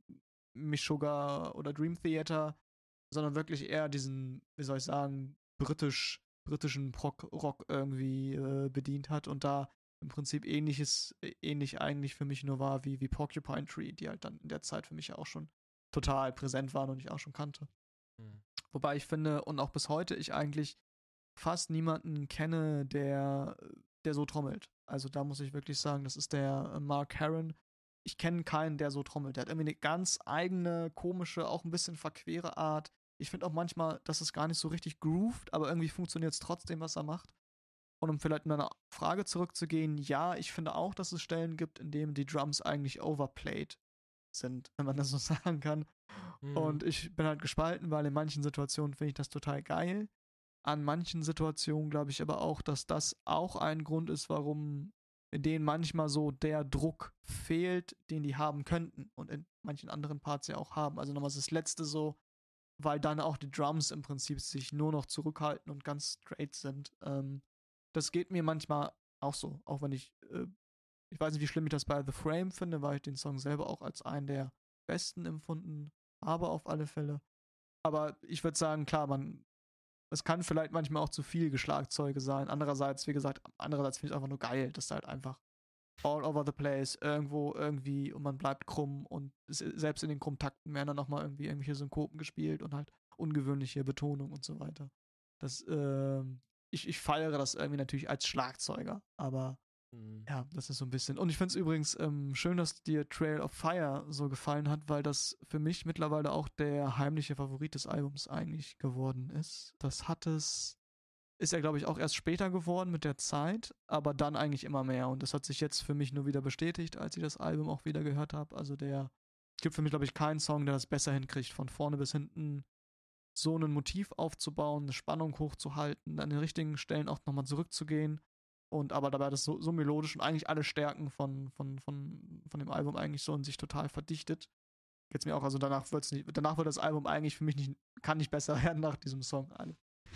Meshuggah oder Dream Theater, sondern wirklich eher diesen, wie soll ich sagen, britisch, britischen Prog-Rock irgendwie äh, bedient hat und da im Prinzip ähnliches, ähnlich eigentlich für mich nur war wie, wie Porcupine Tree, die halt dann in der Zeit für mich ja auch schon total präsent waren und ich auch schon kannte. Mhm. Wobei ich finde, und auch bis heute, ich eigentlich fast niemanden kenne, der, der so trommelt. Also da muss ich wirklich sagen, das ist der Mark Herron. Ich kenne keinen, der so trommelt. Der hat irgendwie eine ganz eigene, komische, auch ein bisschen verquere Art. Ich finde auch manchmal, dass es gar nicht so richtig grooved, aber irgendwie funktioniert es trotzdem, was er macht. Und um vielleicht in eine Frage zurückzugehen, ja, ich finde auch, dass es Stellen gibt, in denen die Drums eigentlich overplayed sind, wenn man das so sagen kann. Mhm. Und ich bin halt gespalten, weil in manchen Situationen finde ich das total geil. An manchen Situationen glaube ich aber auch, dass das auch ein Grund ist, warum in denen manchmal so der Druck fehlt, den die haben könnten und in manchen anderen Parts ja auch haben. Also nochmal das Letzte so, weil dann auch die Drums im Prinzip sich nur noch zurückhalten und ganz straight sind. Ähm, das geht mir manchmal auch so, auch wenn ich, äh, ich weiß nicht, wie schlimm ich das bei The Frame finde, weil ich den Song selber auch als einen der besten empfunden habe auf alle Fälle. Aber ich würde sagen, klar, man, es kann vielleicht manchmal auch zu viel Geschlagzeuge sein. Andererseits, wie gesagt, andererseits finde ich es einfach nur geil, dass da halt einfach all over the place, irgendwo, irgendwie und man bleibt krumm und selbst in den Krummtakten werden dann nochmal irgendwie irgendwelche Synkopen gespielt und halt ungewöhnliche Betonung und so weiter. Das, äh, ich, ich feiere das irgendwie natürlich als Schlagzeuger, aber mhm. ja, das ist so ein bisschen. Und ich finde es übrigens ähm, schön, dass dir Trail of Fire so gefallen hat, weil das für mich mittlerweile auch der heimliche Favorit des Albums eigentlich geworden ist. Das hat es ist ja, glaube ich, auch erst später geworden mit der Zeit, aber dann eigentlich immer mehr. Und das hat sich jetzt für mich nur wieder bestätigt, als ich das Album auch wieder gehört habe. Also der, es gibt für mich, glaube ich, keinen Song, der das besser hinkriegt, von vorne bis hinten so ein Motiv aufzubauen, eine Spannung hochzuhalten, an den richtigen Stellen auch nochmal zurückzugehen. Und aber dabei das so, so melodisch und eigentlich alle Stärken von, von, von, von dem Album eigentlich so in sich total verdichtet. Geht's mir auch, also danach wird's nicht, danach wird das Album eigentlich für mich nicht, kann nicht besser werden nach diesem Song. Alle.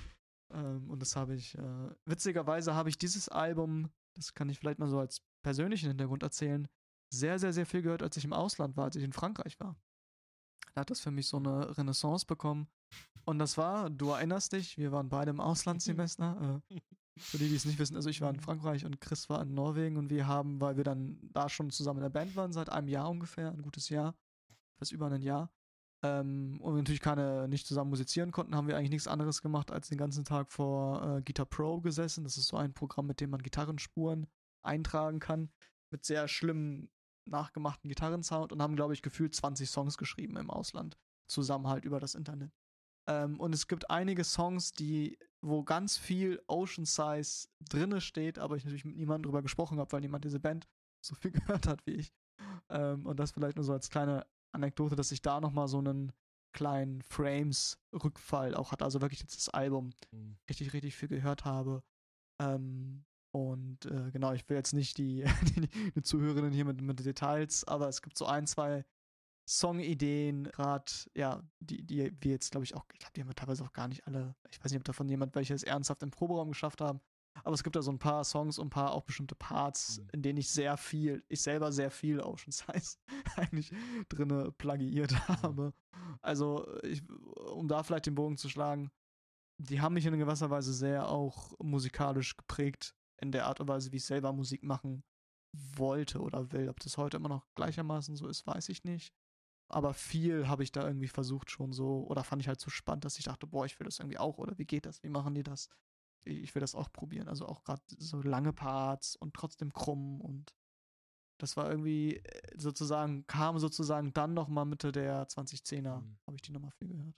Ähm, und das habe ich, äh, witzigerweise habe ich dieses Album, das kann ich vielleicht mal so als persönlichen Hintergrund erzählen, sehr, sehr, sehr viel gehört, als ich im Ausland war, als ich in Frankreich war. Da hat das für mich so eine Renaissance bekommen. Und das war, du erinnerst dich, wir waren beide im Auslandssemester. Äh, für die, die es nicht wissen, also ich war in Frankreich und Chris war in Norwegen und wir haben, weil wir dann da schon zusammen in der Band waren, seit einem Jahr ungefähr, ein gutes Jahr, fast über ein Jahr, Ähm, und wir natürlich keine, nicht zusammen musizieren konnten, haben wir eigentlich nichts anderes gemacht, als den ganzen Tag vor äh, Guitar Pro gesessen. Das ist so ein Programm, mit dem man Gitarrenspuren eintragen kann, mit sehr schlimmem nachgemachten Gitarrensound und haben, glaube ich, gefühlt zwanzig Songs geschrieben im Ausland, zusammen halt über das Internet. Ähm, und es gibt einige Songs, die, wo ganz viel Ocean Size drinne steht, aber ich natürlich mit niemandem drüber gesprochen habe, weil niemand diese Band so viel gehört hat wie ich. Ähm, und das vielleicht nur so als kleine Anekdote, dass ich da nochmal so einen kleinen Frames-Rückfall auch hatte. Also wirklich jetzt das Album mhm. richtig, richtig viel gehört habe. Ähm, und äh, genau, ich will jetzt nicht die, die, die Zuhörerinnen hier mit, mit Details, aber es gibt so ein, zwei Songideen, gerade, ja, die, die wir jetzt, glaube ich, auch, ich glaube, die haben wir teilweise auch gar nicht alle, ich weiß nicht, ob davon jemand welche es ernsthaft im Proberaum geschafft haben, aber es gibt da so ein paar Songs und ein paar auch bestimmte Parts, mhm. in denen ich sehr viel, ich selber sehr viel Ocean Size eigentlich drinne plagiiert habe. Mhm. Also, ich, um da vielleicht den Bogen zu schlagen, die haben mich in gewisser Weise sehr auch musikalisch geprägt, in der Art und Weise, wie ich selber Musik machen wollte oder will. Ob das heute immer noch gleichermaßen so ist, weiß ich nicht. Aber viel habe ich da irgendwie versucht schon so, oder fand ich halt so spannend, dass ich dachte, boah, ich will das irgendwie auch, oder wie geht das, wie machen die das? Ich will das auch probieren. Also auch gerade so lange Parts und trotzdem krumm und das war irgendwie äh, sozusagen, kam sozusagen dann nochmal Mitte der zweitausendzehner, Mhm. habe ich die nochmal viel gehört.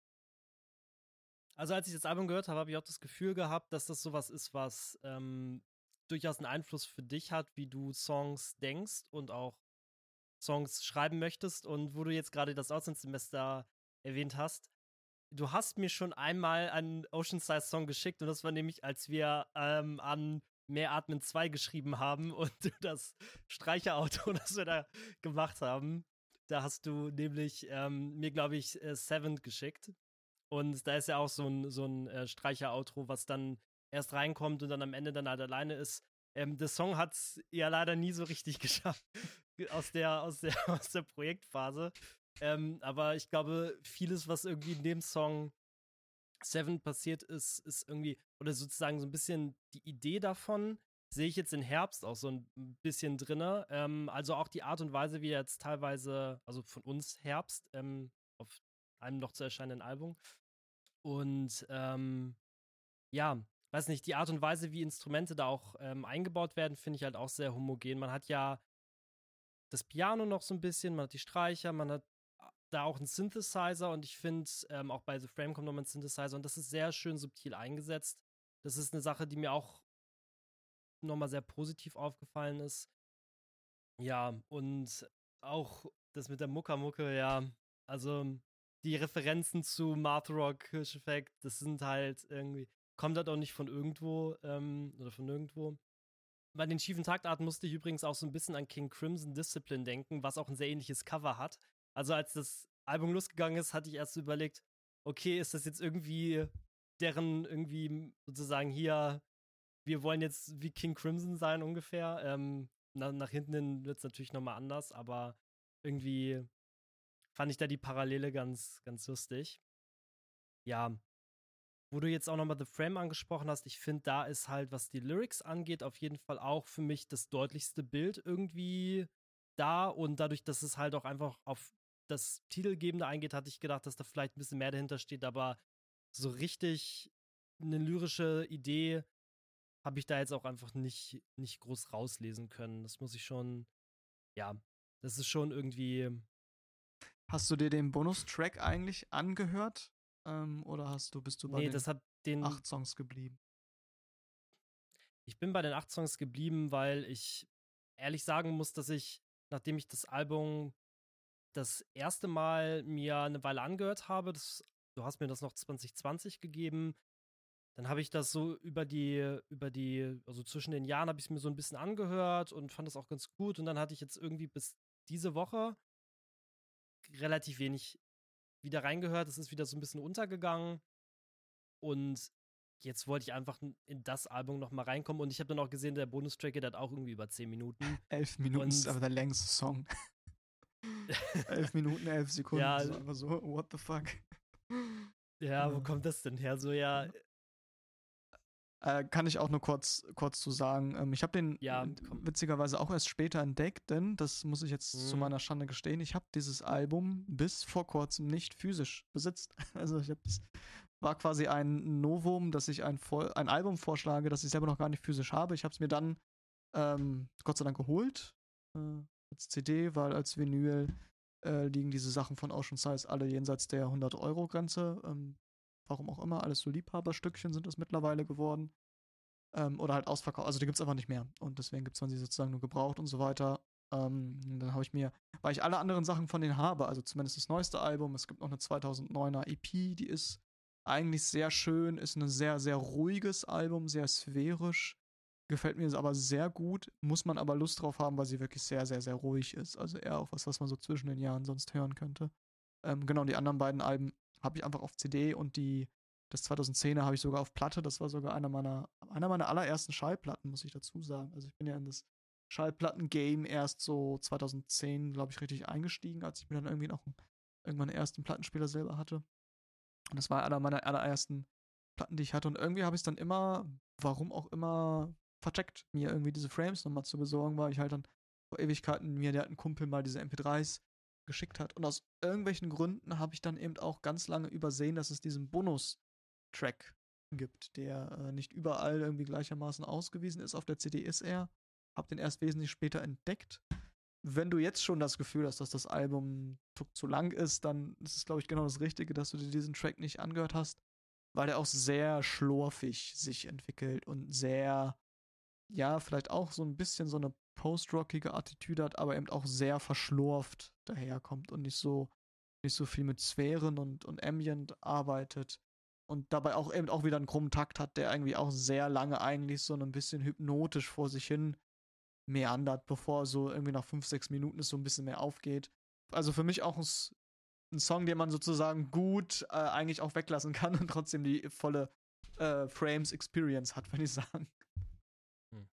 Also als ich das Album gehört habe, habe ich auch das Gefühl gehabt, dass das sowas ist, was ähm, durchaus einen Einfluss für dich hat, wie du Songs denkst und auch Songs schreiben möchtest. Und wo du jetzt gerade das Auslandssemester erwähnt hast, du hast mir schon einmal einen Oceanside Song geschickt und das war nämlich, als wir ähm, an Mehr Atmen zwei geschrieben haben und das Streicherauto, das wir da gemacht haben. Da hast du nämlich ähm, mir, glaube ich, äh, Seventh geschickt. Und da ist ja auch so ein, so ein äh, Streicher-Outro, was dann erst reinkommt und dann am Ende dann halt alleine ist. Ähm, der Song hat es ja leider nie so richtig geschafft aus der, aus der, aus der Projektphase. Ähm, aber ich glaube, vieles, was irgendwie in dem Song Seven passiert ist, ist irgendwie, oder sozusagen so ein bisschen die Idee davon, sehe ich jetzt in Herbst auch so ein bisschen drinne. Ähm, also auch die Art und Weise, wie jetzt teilweise, also von uns Herbst, ähm, auf einem noch zu erscheinenden Album. Und ähm, ja, weiß nicht, die Art und Weise, wie Instrumente da auch ähm, eingebaut werden, finde ich halt auch sehr homogen. Man hat ja das Piano noch so ein bisschen, man hat die Streicher, man hat da auch einen Synthesizer und ich finde, ähm, auch bei The Frame kommt nochmal ein Synthesizer und das ist sehr schön subtil eingesetzt. Das ist eine Sache, die mir auch nochmal sehr positiv aufgefallen ist. Ja, und auch das mit der Muckermucke, ja, also die Referenzen zu Mathrock, Hirscheffekt, das sind halt irgendwie, kommt halt auch nicht von irgendwo ähm, oder von nirgendwo. Bei den schiefen Taktarten musste ich übrigens auch so ein bisschen an King Crimson Discipline denken, was auch ein sehr ähnliches Cover hat. Also als das Album losgegangen ist, hatte ich erst so überlegt, okay, ist das jetzt irgendwie deren irgendwie sozusagen hier, wir wollen jetzt wie King Crimson sein ungefähr. Ähm, nach, nach hinten hin wird es natürlich nochmal anders, aber irgendwie fand ich da die Parallele ganz, ganz lustig. Ja, wo du jetzt auch nochmal The Frame angesprochen hast, ich finde, da ist halt, was die Lyrics angeht, auf jeden Fall auch für mich das deutlichste Bild irgendwie da. Und dadurch, dass es halt auch einfach auf das Titelgebende eingeht, hatte ich gedacht, dass da vielleicht ein bisschen mehr dahinter steht. Aber so richtig eine lyrische Idee habe ich da jetzt auch einfach nicht, nicht groß rauslesen können. Das muss ich schon, ja, das ist schon irgendwie. Hast du dir den Bonustrack eigentlich angehört? Ähm, oder hast du, bist du bei Nee, den das hat den. acht Songs geblieben? Ich bin bei den acht Songs geblieben, weil ich ehrlich sagen muss, dass ich, nachdem ich das Album das erste Mal mir eine Weile angehört habe, das, du hast mir das noch zwanzig zwanzig gegeben, dann habe ich das so über die, über die, also zwischen den Jahren habe ich es mir so ein bisschen angehört und fand das auch ganz gut. Und dann hatte ich jetzt irgendwie bis diese Woche relativ wenig wieder reingehört. Es ist wieder so ein bisschen untergegangen. Und jetzt wollte ich einfach in das Album noch mal reinkommen. Und ich habe dann auch gesehen, der Bonustrack, der hat auch irgendwie über zehn Minuten. Elf Minuten ist Und aber der längste Song. Elf Minuten, elf Sekunden. ja, So einfach so, what the fuck? ja, wo kommt das denn her? So, ja, Äh, kann ich auch nur kurz, kurz zu sagen. Ähm, ich habe den ja, äh, komm. witzigerweise auch erst später entdeckt, denn, das muss ich jetzt zu Hm. meiner Schande gestehen, ich habe dieses Album bis vor kurzem nicht physisch besitzt. Also ich habe das war quasi ein Novum, dass ich ein, Voll ein Album vorschlage, das ich selber noch gar nicht physisch habe. Ich habe es mir dann ähm, Gott sei Dank geholt äh, als C D, weil als Vinyl äh, liegen diese Sachen von Ocean Size alle jenseits der hundert-Euro-Grenze. Ähm, warum auch immer, alles so Liebhaberstückchen sind es mittlerweile geworden. Ähm, oder halt ausverkauft. Also die gibt es einfach nicht mehr. Und deswegen gibt es man sie sozusagen nur gebraucht und so weiter. Ähm, dann habe ich mir, weil ich alle anderen Sachen von denen habe, also zumindest das neueste Album, es gibt noch eine zweitausenddeuner E P, die ist eigentlich sehr schön, ist ein sehr, sehr ruhiges Album, sehr sphärisch. Gefällt mir aber sehr gut, muss man aber Lust drauf haben, weil sie wirklich sehr, sehr, sehr ruhig ist. Also eher auch was, was man so zwischen den Jahren sonst hören könnte. Ähm, genau, die anderen beiden Alben habe ich einfach auf C D und die das zweitausendzehner habe ich sogar auf Platte. Das war sogar einer meiner, einer meiner allerersten Schallplatten, muss ich dazu sagen. Also ich bin ja in das Schallplatten-Game erst so zweitausendzehn, glaube ich, richtig eingestiegen, als ich mir dann irgendwie noch irgendwann einen ersten Plattenspieler selber hatte. Und das war einer meiner allerersten Platten, die ich hatte. Und irgendwie habe ich es dann immer, warum auch immer, vercheckt, mir irgendwie diese Frames nochmal zu besorgen, weil ich halt dann vor Ewigkeiten mir der hat ein Kumpel mal diese M P dreis geschickt hat. Und aus irgendwelchen Gründen habe ich dann eben auch ganz lange übersehen, dass es diesen Bonus-Track gibt, der äh, nicht überall irgendwie gleichermaßen ausgewiesen ist. Auf der C D ist er. Hab den erst wesentlich später entdeckt. Wenn du jetzt schon das Gefühl hast, dass das Album zu lang ist, dann ist es, glaube ich, genau das Richtige, dass du dir diesen Track nicht angehört hast, weil der auch sehr schlurfig sich entwickelt und sehr, ja, vielleicht auch so ein bisschen so eine post-rockige Attitüde hat, aber eben auch sehr verschlurft daherkommt und nicht so, nicht so viel mit Sphären und, und Ambient arbeitet und dabei auch eben auch wieder einen krummen Takt hat, der irgendwie auch sehr lange eigentlich so ein bisschen hypnotisch vor sich hin meandert, bevor so irgendwie nach fünf, sechs Minuten es so ein bisschen mehr aufgeht. Also für mich auch ein, ein Song, den man sozusagen gut äh, eigentlich auch weglassen kann und trotzdem die volle äh, Frames Experience hat, würde ich sagen. Hm.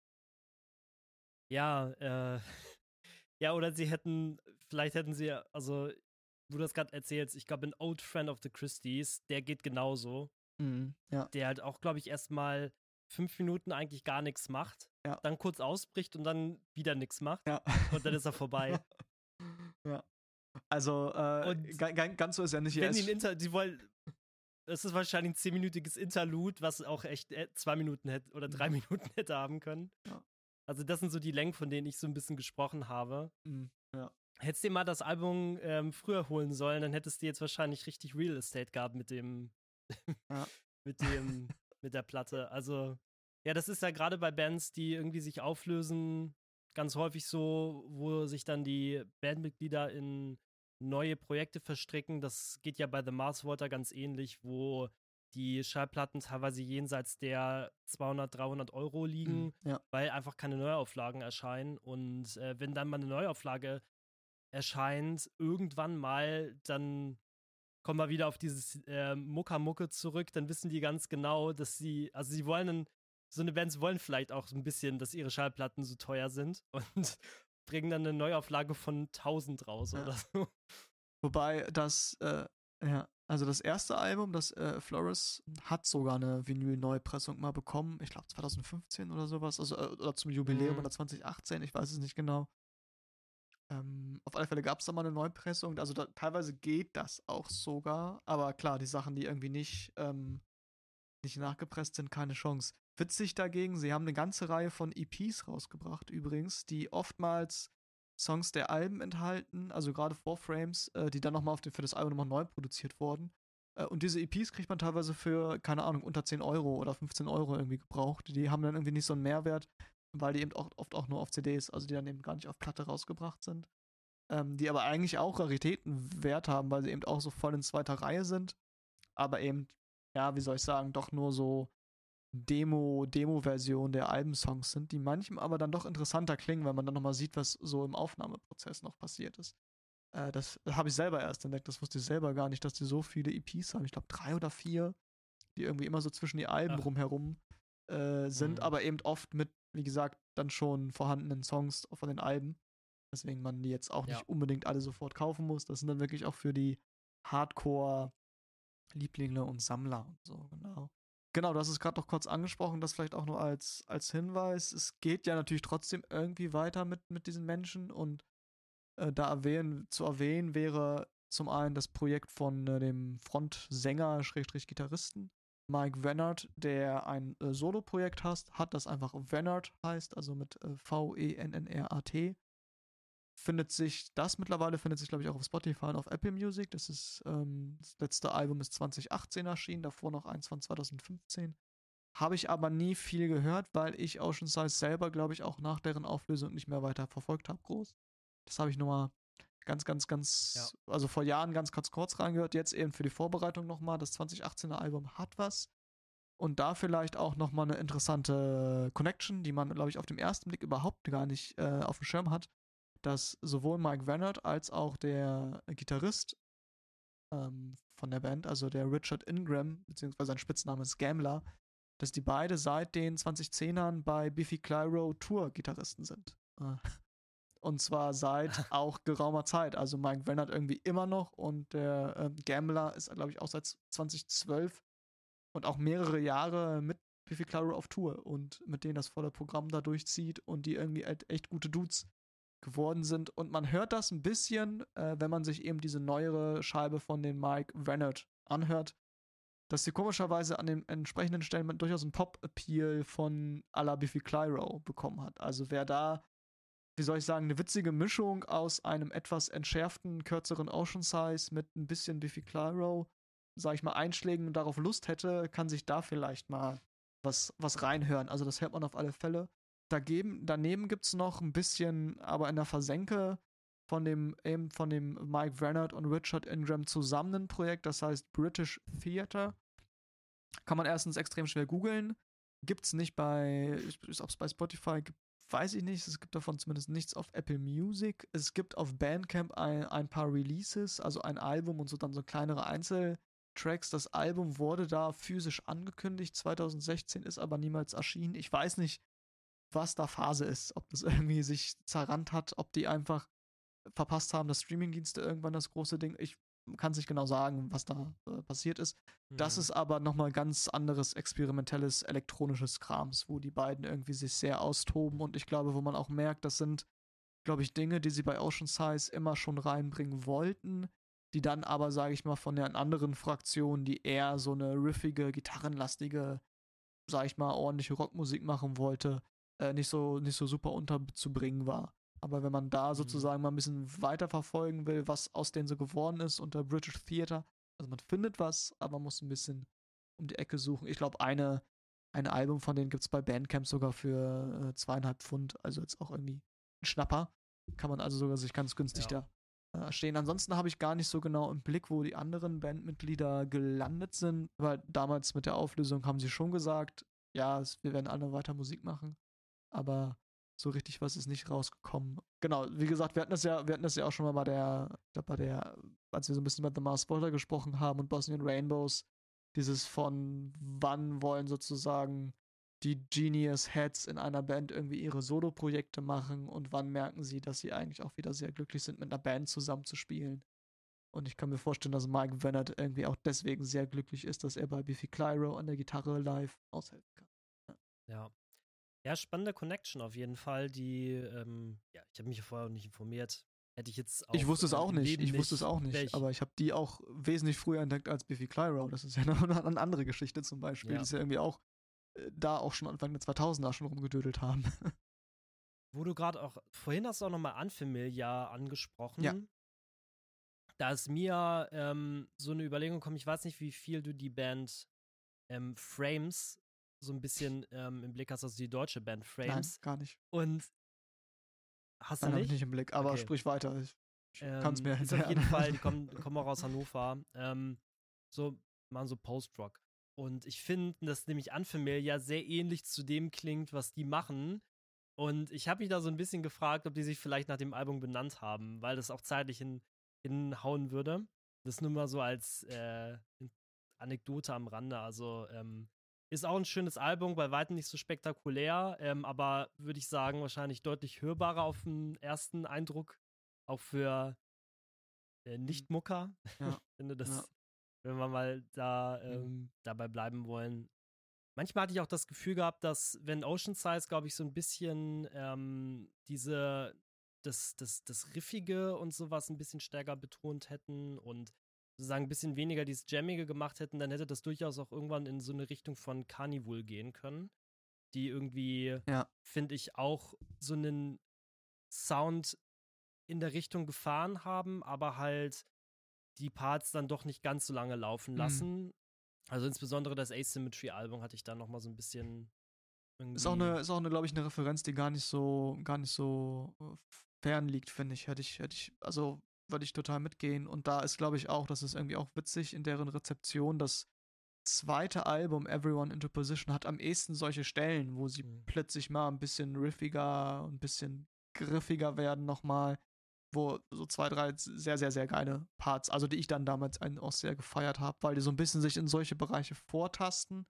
Ja, äh, ja, oder sie hätten, vielleicht hätten sie, also, wo du das gerade erzählst, ich glaube, ein Old Friend of the Christies, der geht genauso. Mhm, ja. Der halt auch, glaube ich, erstmal fünf Minuten eigentlich gar nichts macht, ja. dann kurz ausbricht und dann wieder nichts macht. Ja. Und dann ist er vorbei. ja. Also, äh, g- ganz so ist ja nicht. Wenn die ein Inter, die wollen, es ist wahrscheinlich ein zehnminütiges Interlude, was auch echt zwei Minuten hätte oder drei mhm. Minuten hätte haben können. Ja. Also das sind so die Längen, von denen ich so ein bisschen gesprochen habe. Mhm. Ja. Hättest du dir mal das Album ähm, früher holen sollen, dann hättest du jetzt wahrscheinlich richtig Real Estate gehabt mit dem, ja. mit dem, mit der Platte. Also, ja, das ist ja gerade bei Bands, die irgendwie sich auflösen, ganz häufig so, wo sich dann die Bandmitglieder in neue Projekte verstricken. Das geht ja bei The Mars Volta ganz ähnlich, wo die Schallplatten teilweise jenseits der zweihundert, dreihundert Euro liegen, ja. weil einfach keine Neuauflagen erscheinen. Und äh, wenn dann mal eine Neuauflage erscheint, irgendwann mal, dann kommen wir wieder auf dieses äh, Mucka-Mucke zurück, dann wissen die ganz genau, dass sie, also sie wollen, einen, so eine Bands wollen vielleicht auch so ein bisschen, dass ihre Schallplatten so teuer sind und bringen dann eine Neuauflage von tausend raus ja. oder so. Wobei das, äh, ja, also das erste Album, das äh, Flores, hat sogar eine Vinyl-Neupressung mal bekommen. Ich glaube zwanzig fünfzehn oder sowas, also äh, oder zum Jubiläum mhm. oder zwanzig achtzehn, ich weiß es nicht genau. Ähm, auf alle Fälle gab es da mal eine Neupressung, also da, teilweise geht das auch sogar, aber klar, die Sachen, die irgendwie nicht, ähm, nicht nachgepresst sind, keine Chance. Witzig dagegen, sie haben eine ganze Reihe von E Ps rausgebracht übrigens, die oftmals Songs der Alben enthalten, also gerade Four Frames, äh, die dann nochmal auf den, für das Album nochmal neu produziert wurden. Äh, und diese E Ps kriegt man teilweise für, keine Ahnung, unter zehn Euro oder fünfzehn Euro irgendwie gebraucht. Die haben dann irgendwie nicht so einen Mehrwert, weil die eben auch, oft auch nur auf C Ds, also die dann eben gar nicht auf Platte rausgebracht sind. Ähm, die aber eigentlich auch Raritätenwert haben, weil sie eben auch so voll in zweiter Reihe sind. Aber eben, ja, wie soll ich sagen, doch nur so Demo, Demo-Version der Albensongs sind, die manchem aber dann doch interessanter klingen, weil man dann nochmal sieht, was so im Aufnahmeprozess noch passiert ist. Äh, das habe ich selber erst entdeckt, das wusste ich selber gar nicht, dass die so viele E Ps haben. Ich glaube drei oder vier, die irgendwie immer so zwischen die Alben Ach. rumherum äh, sind, mhm. aber eben oft mit, wie gesagt, dann schon vorhandenen Songs von den Alben. Deswegen man die jetzt auch ja. nicht unbedingt alle sofort kaufen muss. Das sind dann wirklich auch für die Hardcore-Lieblinge und Sammler und so, genau. Genau, du hast es gerade noch kurz angesprochen, das vielleicht auch nur als, als Hinweis. Es geht ja natürlich trotzdem irgendwie weiter mit, mit diesen Menschen und äh, da erwähnen, zu erwähnen wäre zum einen das Projekt von äh, dem Frontsänger, Schrägstrich Gitarristen, Mike Vennard, der ein äh, Solo-Projekt hat, hat, das einfach Vennard heißt, also mit äh, V E N N R A T. Findet sich, das mittlerweile findet sich, glaube ich, auch auf Spotify und auf Apple Music. Das ist, ähm, das letzte Album ist zwanzig achtzehn erschienen, davor noch eins von zwanzig fünfzehn. Habe ich aber nie viel gehört, weil ich Ocean Size selber, glaube ich, auch nach deren Auflösung nicht mehr weiter verfolgt habe, groß. Das habe ich nur mal ganz, ganz, ganz, ja. also vor Jahren ganz kurz, kurz reingehört, jetzt eben für die Vorbereitung nochmal. Das zwanzig achtzehner Album hat was. Und da vielleicht auch nochmal eine interessante Connection, die man, glaube ich, auf den ersten Blick überhaupt gar nicht äh, auf dem Schirm hat, dass sowohl Mike Vennard als auch der Gitarrist ähm, von der Band, also der Richard Ingram, beziehungsweise sein Spitzname ist Gambler, dass die beide seit den zwanzig zehnern bei Biffy Clyro Tour-Gitarristen sind. Und zwar seit auch geraumer Zeit. Also Mike Vennard irgendwie immer noch und der ähm, Gambler ist, glaube ich, auch seit zwanzig zwölf und auch mehrere Jahre mit Biffy Clyro auf Tour und mit denen das volle Programm da durchzieht und die irgendwie halt echt gute Dudes geworden sind. Und man hört das ein bisschen, äh, wenn man sich eben diese neuere Scheibe von den Mike Vennert anhört, dass sie komischerweise an den entsprechenden Stellen durchaus einen Pop-Appeal von à la Biffy Clyro bekommen hat. Also wer da, wie soll ich sagen, eine witzige Mischung aus einem etwas entschärften, kürzeren Ocean Size mit ein bisschen Biffy Clyro, sag ich mal, Einschlägen und darauf Lust hätte, kann sich da vielleicht mal was, was reinhören. Also das hört man auf alle Fälle. Dagegen, daneben gibt's noch ein bisschen, aber in der Versenke von dem, eben von dem Mike Vennert und Richard Ingram zusammen ein Projekt, das heißt British Theatre. Kann man erstens extrem schwer googeln. Gibt's nicht bei, ob es bei Spotify gibt, weiß ich nicht. Es gibt davon zumindest nichts auf Apple Music. Es gibt auf Bandcamp ein, ein paar Releases, also ein Album und so dann so kleinere Einzeltracks. Das Album wurde da physisch angekündigt, zwanzig sechzehn, ist aber niemals erschienen. Ich weiß nicht, was da Phase ist, ob das irgendwie sich zerrannt hat, ob die einfach verpasst haben, dass Streamingdienste irgendwann das große Ding. Ich kann es nicht genau sagen, was da äh, passiert ist. Mhm. Das ist aber nochmal ganz anderes experimentelles elektronisches Krams, wo die beiden irgendwie sich sehr austoben und ich glaube, wo man auch merkt, das sind, glaube ich, Dinge, die sie bei Ocean Size immer schon reinbringen wollten, die dann aber, sage ich mal, von der anderen Fraktion, die eher so eine riffige, gitarrenlastige, sage ich mal, ordentliche Rockmusik machen wollte, äh, nicht so, nicht so super unterzubringen war. Aber wenn man da sozusagen mhm. mal ein bisschen weiter verfolgen will, was aus denen so geworden ist unter British Theatre, also man findet was, aber man muss ein bisschen um die Ecke suchen. Ich glaube, eine, ein Album von denen gibt es bei Bandcamp sogar für äh, zweieinhalb Pfund, also jetzt auch irgendwie ein Schnapper. Kann man also sogar sich ganz günstig ja. da äh, stehen. Ansonsten habe ich gar nicht so genau im Blick, wo die anderen Bandmitglieder gelandet sind, weil damals mit der Auflösung haben sie schon gesagt, ja, es, wir werden alle weiter Musik machen, aber so richtig was ist nicht rausgekommen. Genau, wie gesagt, wir hatten das ja, wir hatten das ja auch schon mal bei der, bei der, als wir so ein bisschen über The Mars Volta gesprochen haben und Bosnian Rainbows, dieses von wann wollen sozusagen die Genius Heads in einer Band irgendwie ihre Solo-Projekte machen und wann merken sie, dass sie eigentlich auch wieder sehr glücklich sind, mit einer Band zusammenzuspielen. Und ich kann mir vorstellen, dass Mike Vennert irgendwie auch deswegen sehr glücklich ist, dass er bei Biffy Clyro an der Gitarre live aushelfen kann. Ja. ja. Ja, spannende Connection auf jeden Fall, die, ähm, ja, ich habe mich vorher nicht informiert. Hätte ich jetzt auch. Ich wusste es auch nicht, ich wusste es auch nicht, ich, aber ich habe die auch wesentlich früher entdeckt als Biffy Clyro. Das ist ja noch eine andere Geschichte zum Beispiel, ja. die ist ja irgendwie auch äh, da auch schon Anfang der zweitausender schon rumgedödelt haben. Wo du gerade auch, vorhin hast du auch nochmal Unfamiliar angesprochen. Ja. Da ist mir ähm, so eine Überlegung gekommen, ich weiß nicht, wie viel du die Band ähm, Frames so ein bisschen ähm, im Blick hast, also die deutsche Band Frames. Nein, gar nicht. Und hast Nein, du nicht? Hab ich nicht im Blick, aber okay. sprich weiter. Ich, ich ähm, kann es mir ist auf jeden Fall, die kommen, kommen auch aus Hannover. Ähm, so, machen so Post-Rock. Und ich finde, dass nämlich Unfamiliar sehr ähnlich zu dem klingt, was die machen. Und ich habe mich da so ein bisschen gefragt, ob die sich vielleicht nach dem Album benannt haben, weil das auch zeitlich hin, hinhauen würde. Das nur mal so als äh, Anekdote am Rande. Also, ähm, ist auch ein schönes Album, bei weitem nicht so spektakulär, ähm, aber würde ich sagen, wahrscheinlich deutlich hörbarer auf den ersten Eindruck, auch für äh, Nicht-Mucker. Ja. Ich finde das, ja. wenn wir mal da ähm, mhm. dabei bleiben wollen. Manchmal hatte ich auch das Gefühl gehabt, dass, wenn Ocean Size, glaube ich, so ein bisschen ähm, diese, das, das, das Riffige und sowas ein bisschen stärker betont hätten und sozusagen ein bisschen weniger dieses Jammige gemacht hätten, dann hätte das durchaus auch irgendwann in so eine Richtung von Carnival gehen können, die irgendwie, ja. finde ich, auch so einen Sound in der Richtung gefahren haben, aber halt die Parts dann doch nicht ganz so lange laufen lassen. Mhm. Also insbesondere das Asymmetry-Album hatte ich dann noch mal so ein bisschen irgendwie. Ist auch eine, ist auch eine, glaube ich, eine Referenz, die gar nicht so, gar nicht so fern liegt, finde ich. Hätte ich, hätte ich, also würde ich total mitgehen. Und da ist, glaube ich, auch, das ist irgendwie auch witzig in deren Rezeption, das zweite Album, Everyone into Position, hat am ehesten solche Stellen, wo sie mhm. plötzlich mal ein bisschen riffiger, ein bisschen griffiger werden nochmal, wo so zwei, drei sehr, sehr, sehr geile Parts, also die ich dann damals auch sehr gefeiert habe, weil die so ein bisschen sich in solche Bereiche vortasten.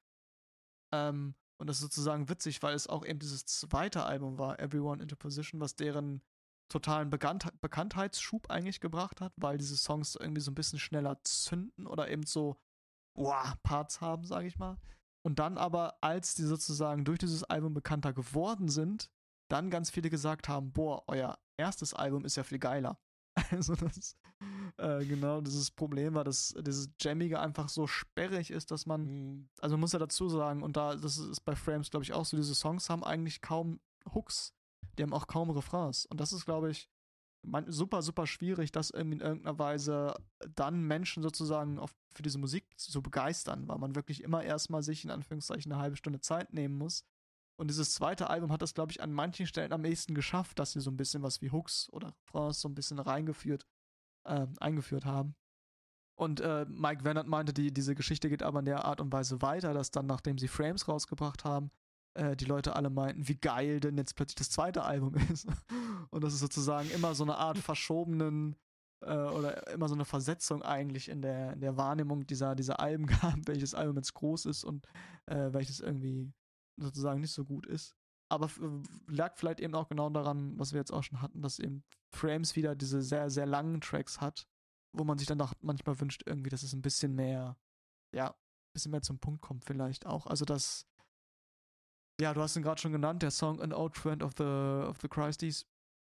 Ähm, und das ist sozusagen witzig, weil es auch eben dieses zweite Album war, Everyone into Position, was deren totalen Bekannt- Bekanntheitsschub eigentlich gebracht hat, weil diese Songs irgendwie so ein bisschen schneller zünden oder eben so boah, Parts haben, sage ich mal. Und dann aber, als die sozusagen durch dieses Album bekannter geworden sind, dann ganz viele gesagt haben, boah, euer erstes Album ist ja viel geiler. Also das, äh, genau, dieses Problem war, dass dieses Jammige einfach so sperrig ist, dass man, Mhm. also man muss ja dazu sagen, und da, das ist bei Frames, glaube ich, auch so, diese Songs haben eigentlich kaum Hooks, die haben auch kaum Refrains. Und das ist, glaube ich, man, super, super schwierig, das irgendwie in irgendeiner Weise dann Menschen sozusagen auf, für diese Musik zu begeistern, weil man wirklich immer erstmal sich in Anführungszeichen eine halbe Stunde Zeit nehmen muss. Und dieses zweite Album hat das, glaube ich, an manchen Stellen am ehesten geschafft, dass sie so ein bisschen was wie Hooks oder Refrains so ein bisschen reingeführt, äh, eingeführt haben. Und äh, Mike Vennert meinte, die, diese Geschichte geht aber in der Art und Weise weiter, dass dann, nachdem sie Frames rausgebracht haben, äh, die Leute alle meinten, wie geil denn jetzt plötzlich das zweite Album ist. Und das ist sozusagen immer so eine Art verschobenen äh, oder immer so eine Versetzung eigentlich in der, in der Wahrnehmung dieser, dieser Alben gab, welches Album jetzt groß ist und äh, welches irgendwie sozusagen nicht so gut ist. Aber f- lag vielleicht eben auch genau daran, was wir jetzt auch schon hatten, dass eben Frames wieder diese sehr, sehr langen Tracks hat, wo man sich dann auch manchmal wünscht, irgendwie, dass es ein bisschen mehr, ja, ein bisschen mehr zum Punkt kommt, vielleicht auch. Also, das, ja, du hast ihn gerade schon genannt, der Song An Old Friend of the, of the Christies.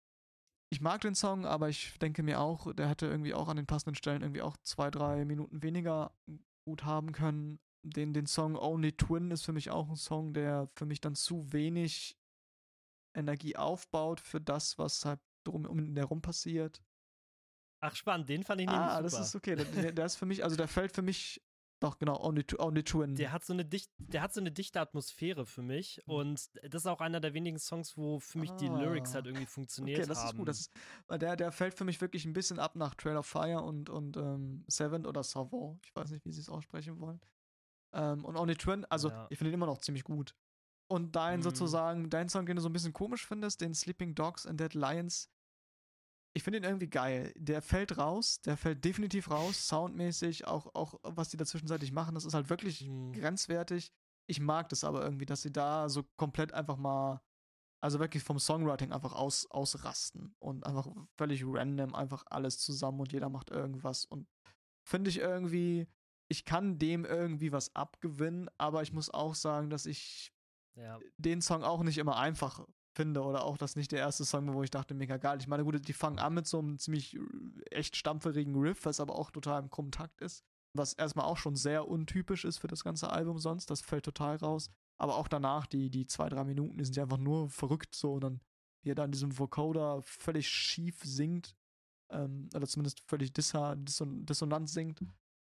Ich mag den Song, aber ich denke mir auch, der hätte irgendwie auch an den passenden Stellen irgendwie auch zwei, drei Minuten weniger gut haben können. Den, den Song Only Twin ist für mich auch ein Song, der für mich dann zu wenig Energie aufbaut für das, was halt drum um ihn herum passiert. Ach, spannend, den fand ich nämlich Ah, das super. ist okay. Der, der ist für mich, also der fällt für mich, doch genau, Only, Only Twin. Der hat so eine dicht, der hat so eine dichte Atmosphäre für mich Mhm. und das ist auch einer der wenigen Songs, wo für mich die Lyrics halt Ah, irgendwie funktioniert okay, das ist haben. gut. Das ist, weil der, der fällt für mich wirklich ein bisschen ab nach Trail of Fire und, und ähm, Seven oder Savant. Ich weiß nicht, wie sie es aussprechen wollen. Ähm, und Only Twin, also Ja. ich finde ihn immer noch ziemlich gut. Und dein Mhm. sozusagen, dein Song, den du so ein bisschen komisch findest, den Sleeping Dogs and Dead Lions, ich finde ihn irgendwie geil. Der fällt raus, der fällt definitiv raus, soundmäßig, auch, auch was die da zwischenzeitlich machen, das ist halt wirklich Mhm. grenzwertig. Ich mag das aber irgendwie, dass sie da so komplett einfach mal, also wirklich vom Songwriting einfach aus, ausrasten und einfach völlig random einfach alles zusammen und jeder macht irgendwas und finde ich irgendwie, ich kann dem irgendwie was abgewinnen, aber ich muss auch sagen, dass ich Ja. den Song auch nicht immer einfach finde oder auch das nicht der erste Song war, wo ich dachte, mega geil. Ich meine, gut, die fangen an mit so einem ziemlich äh, echt stampferigen Riff, was aber auch total im krummen Takt ist, was erstmal auch schon sehr untypisch ist für das ganze Album sonst, das fällt total raus, aber auch danach, die, die zwei, drei Minuten, die sind ja einfach nur verrückt so und dann, wie er da in diesem Vocoder völlig schief singt, ähm, oder zumindest völlig dissa, disson dissonant singt.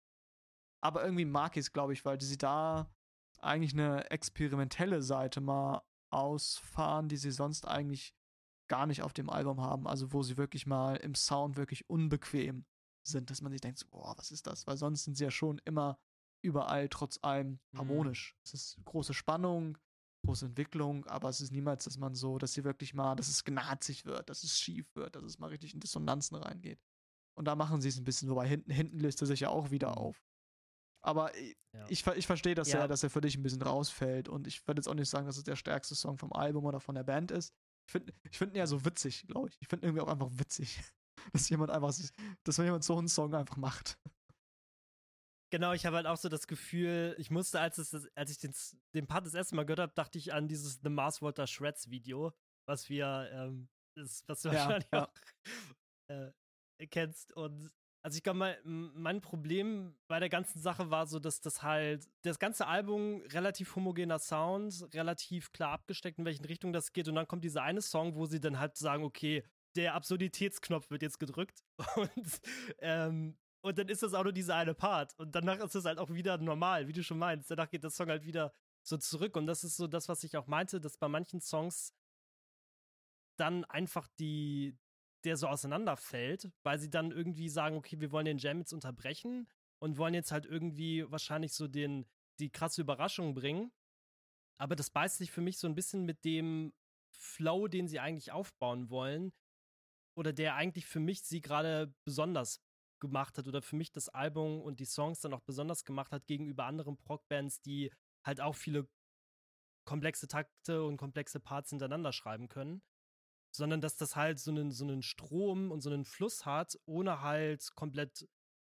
Aber irgendwie mag ich es, glaube ich, weil sie da eigentlich eine experimentelle Seite mal ausfahren, die sie sonst eigentlich gar nicht auf dem Album haben. Also wo sie wirklich mal im Sound wirklich unbequem sind, dass man sich denkt, so, boah, was ist das? Weil sonst sind sie ja schon immer überall trotz allem Mhm. harmonisch. Es ist große Spannung, große Entwicklung, aber es ist niemals, dass man so, dass sie wirklich mal, dass es gnatzig wird, dass es schief wird, dass es mal richtig in Dissonanzen reingeht. Und da machen sie es ein bisschen, wobei hinten, hinten löst er sich ja auch wieder Mhm. auf. Aber ich, Ja. ich, ich verstehe, dass, Ja. er, dass er für dich ein bisschen rausfällt. Und ich würde jetzt auch nicht sagen, dass es der stärkste Song vom Album oder von der Band ist. Ich finde ich find ihn ja so witzig, glaube ich. Ich finde ihn irgendwie auch einfach witzig, dass jemand einfach, dass jemand so einen Song einfach macht. Genau, ich habe halt auch so das Gefühl, ich musste, als, es, als ich den, den Part das erste Mal gehört habe, dachte ich an dieses The Mars Volta Shreds Video, was wir, ähm, das, was du Ja, wahrscheinlich ja. auch äh, kennst. Und also ich glaube, mein, mein Problem bei der ganzen Sache war so, dass das halt, das ganze Album relativ homogener Sound, relativ klar abgesteckt, in welchen Richtung das geht. Und dann kommt dieser eine Song, wo sie dann halt sagen, okay, der Absurditätsknopf wird jetzt gedrückt. Und ähm, Und dann ist das auch nur dieser eine Part. Und danach ist es halt auch wieder normal, wie du schon meinst. Danach geht der Song halt wieder so zurück. Und das ist so das, was ich auch meinte, dass bei manchen Songs dann einfach die, der so auseinanderfällt, weil sie dann irgendwie sagen, okay, wir wollen den Jam jetzt unterbrechen und wollen jetzt halt irgendwie wahrscheinlich so den, die krasse Überraschung bringen. Aber das beißt sich für mich so ein bisschen mit dem Flow, den sie eigentlich aufbauen wollen, oder der eigentlich für mich sie gerade besonders gemacht hat oder für mich das Album und die Songs dann auch besonders gemacht hat gegenüber anderen Prog-Bands, die halt auch viele komplexe Takte und komplexe Parts hintereinander schreiben können, sondern dass das halt so einen, so einen Strom und so einen Fluss hat, ohne halt komplett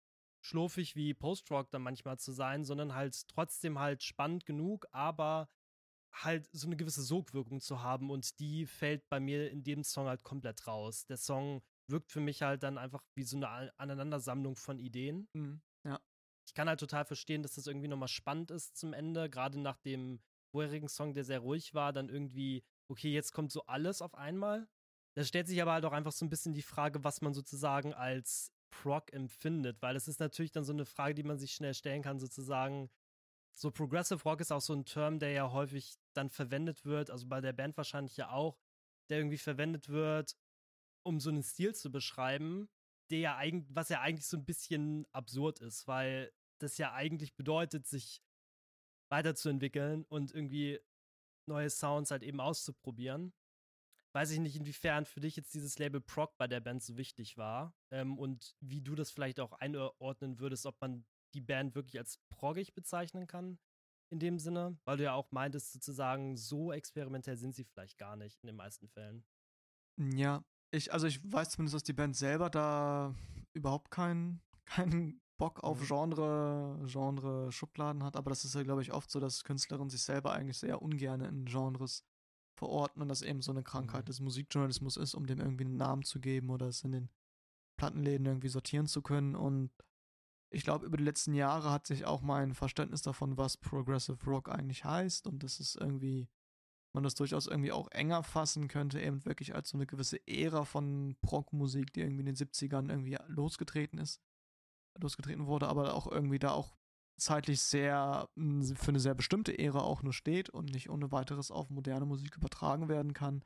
schlurfig wie Post-Rock dann manchmal zu sein, sondern halt trotzdem halt spannend genug, aber halt so eine gewisse Sogwirkung zu haben und die fällt bei mir in dem Song halt komplett raus. Der Song wirkt für mich halt dann einfach wie so eine A- Aneinandersammlung von Ideen. Mhm. Ja. Ich kann halt total verstehen, dass das irgendwie nochmal spannend ist zum Ende, gerade nach dem vorherigen Song, der sehr ruhig war, dann irgendwie, okay, jetzt kommt so alles auf einmal. Da stellt sich aber halt auch einfach so ein bisschen die Frage, was man sozusagen als Prog empfindet, weil es ist natürlich dann so eine Frage, die man sich schnell stellen kann, sozusagen. So Progressive Rock ist auch so ein Term, der ja häufig dann verwendet wird, also bei der Band wahrscheinlich ja auch, der irgendwie verwendet wird, um so einen Stil zu beschreiben, der ja eigentlich, was ja eigentlich so ein bisschen absurd ist, weil das ja eigentlich bedeutet, sich weiterzuentwickeln und irgendwie neue Sounds halt eben auszuprobieren. Weiß ich nicht, inwiefern für dich jetzt dieses Label Prog bei der Band so wichtig war, ähm, und wie du das vielleicht auch einordnen würdest, ob man die Band wirklich als proggig bezeichnen kann in dem Sinne, weil du ja auch meintest, sozusagen, so experimentell sind sie vielleicht gar nicht in den meisten Fällen. Ja, ich, also ich weiß zumindest, dass die Band selber da überhaupt keinen keinen Bock auf Mhm. Genre, Genre-Schubladen hat, aber das ist ja, glaube ich, oft so, dass Künstlerinnen sich selber eigentlich sehr ungern in Genres verorten und das eben so eine Krankheit Mhm. des Musikjournalismus ist, um dem irgendwie einen Namen zu geben oder es in den Plattenläden irgendwie sortieren zu können. Und ich glaube, über die letzten Jahre hat sich auch mein Verständnis davon, was Progressive Rock eigentlich heißt und dass es irgendwie, man das durchaus irgendwie auch enger fassen könnte, eben wirklich als so eine gewisse Ära von Prog-Musik, die irgendwie in den siebzigern irgendwie losgetreten ist, losgetreten wurde, aber auch irgendwie da auch zeitlich sehr mh, für eine sehr bestimmte Ära auch nur steht und nicht ohne weiteres auf moderne Musik übertragen werden kann.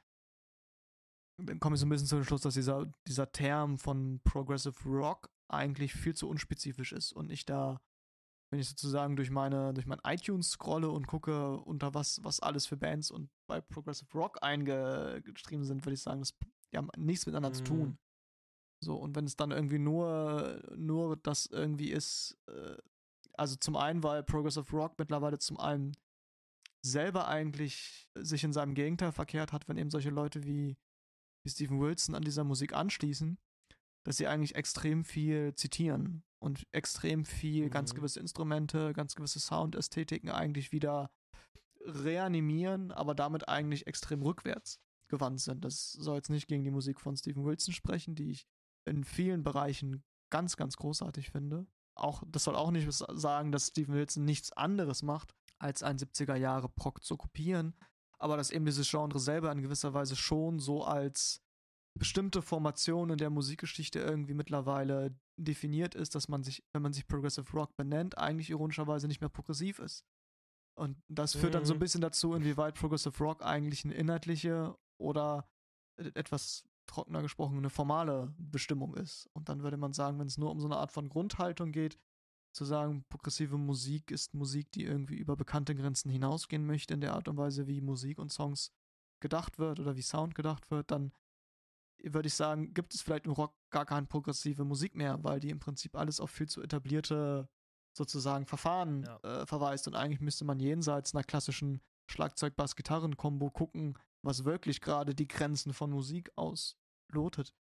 Dann komme ich so ein bisschen zu dem Schluss, dass dieser, dieser Term von Progressive Rock eigentlich viel zu unspezifisch ist und ich da, wenn ich sozusagen durch meine, durch mein iTunes scrolle und gucke, unter was, was alles für Bands und bei Progressive Rock eingeschrieben sind, würde ich sagen, das die haben nichts miteinander zu Mhm. tun. So, und wenn es dann irgendwie nur, nur das irgendwie ist, äh, also zum einen, weil Progressive Rock mittlerweile zum einen selber eigentlich sich in seinem Gegenteil verkehrt hat, wenn eben solche Leute wie, wie Steven Wilson an dieser Musik anschließen, dass sie eigentlich extrem viel zitieren und extrem viel ganz Mhm. gewisse Instrumente, ganz gewisse Soundästhetiken eigentlich wieder reanimieren, aber damit eigentlich extrem rückwärts gewandt sind. Das soll jetzt nicht gegen die Musik von Steven Wilson sprechen, die ich in vielen Bereichen ganz, ganz großartig finde. Auch, das soll auch nicht sagen, dass Steven Wilson nichts anderes macht, als ein siebziger Jahre Prog zu kopieren, aber dass eben dieses Genre selber in gewisser Weise schon so als bestimmte Formation in der Musikgeschichte irgendwie mittlerweile definiert ist, dass man sich, wenn man sich Progressive Rock benennt, eigentlich ironischerweise nicht mehr progressiv ist. Und das führt dann so ein Mhm. bisschen dazu, inwieweit Progressive Rock eigentlich eine inhaltliche oder etwas trockener gesprochen eine formale Bestimmung ist. Und dann würde man sagen, wenn es nur um so eine Art von Grundhaltung geht, zu sagen, progressive Musik ist Musik, die irgendwie über bekannte Grenzen hinausgehen möchte in der Art und Weise, wie Musik und Songs gedacht wird oder wie Sound gedacht wird, dann würde ich sagen, gibt es vielleicht im Rock gar keine progressive Musik mehr, weil die im Prinzip alles auf viel zu etablierte sozusagen Verfahren Ja. äh, verweist und eigentlich müsste man jenseits einer klassischen Schlagzeug-Bass-Gitarren-Kombo gucken, was wirklich gerade die Grenzen von Musik auslotet.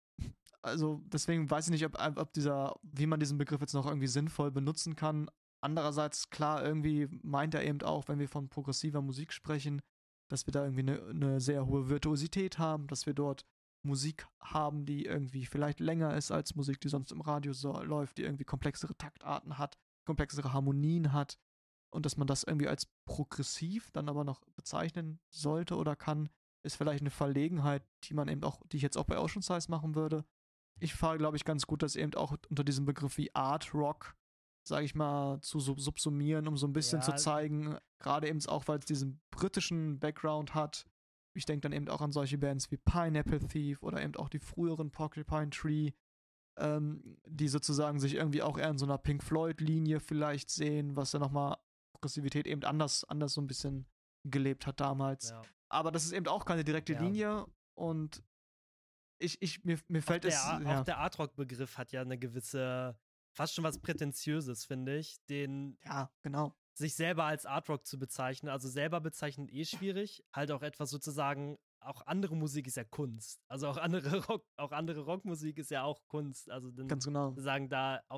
Also deswegen weiß ich nicht, ob, ob dieser, wie man diesen Begriff jetzt noch irgendwie sinnvoll benutzen kann. Andererseits, klar, irgendwie meint er eben auch, wenn wir von progressiver Musik sprechen, dass wir da irgendwie eine, eine sehr hohe Virtuosität haben, dass wir dort Musik haben, die irgendwie vielleicht länger ist als Musik, die sonst im Radio so läuft, die irgendwie komplexere Taktarten hat, komplexere Harmonien hat und dass man das irgendwie als progressiv dann aber noch bezeichnen sollte oder kann, ist vielleicht eine Verlegenheit, die man eben auch, die ich jetzt auch bei Ocean Size machen würde. Ich fahre, glaube ich, ganz gut, das eben auch unter diesem Begriff wie Art Rock, sage ich mal, zu sub subsumieren, um so ein bisschen zu Ja, zeigen, gerade eben auch, weil es diesen britischen Background hat. Ich denke dann eben auch an solche Bands wie Pineapple Thief oder eben auch die früheren Porcupine Tree, ähm, die sozusagen sich irgendwie auch eher in so einer Pink Floyd-Linie vielleicht sehen, was ja nochmal Progressivität eben anders, anders so ein bisschen gelebt hat damals. ja, Aber das ist eben auch keine direkte ja. Linie und ich, ich, mir, mir Auch fällt der, es, A- auch ja, der Art-Rock-Begriff hat ja eine gewisse, fast schon was Prätentiöses, finde ich, den ja, genau. sich selber als Art-Rock zu bezeichnen. Also selber bezeichnen eh schwierig. Halt auch etwas sozusagen, auch andere Musik ist ja Kunst. Also auch andere Rock, auch andere Rockmusik ist ja auch Kunst. Also dann Ganz genau. sagen da, auch,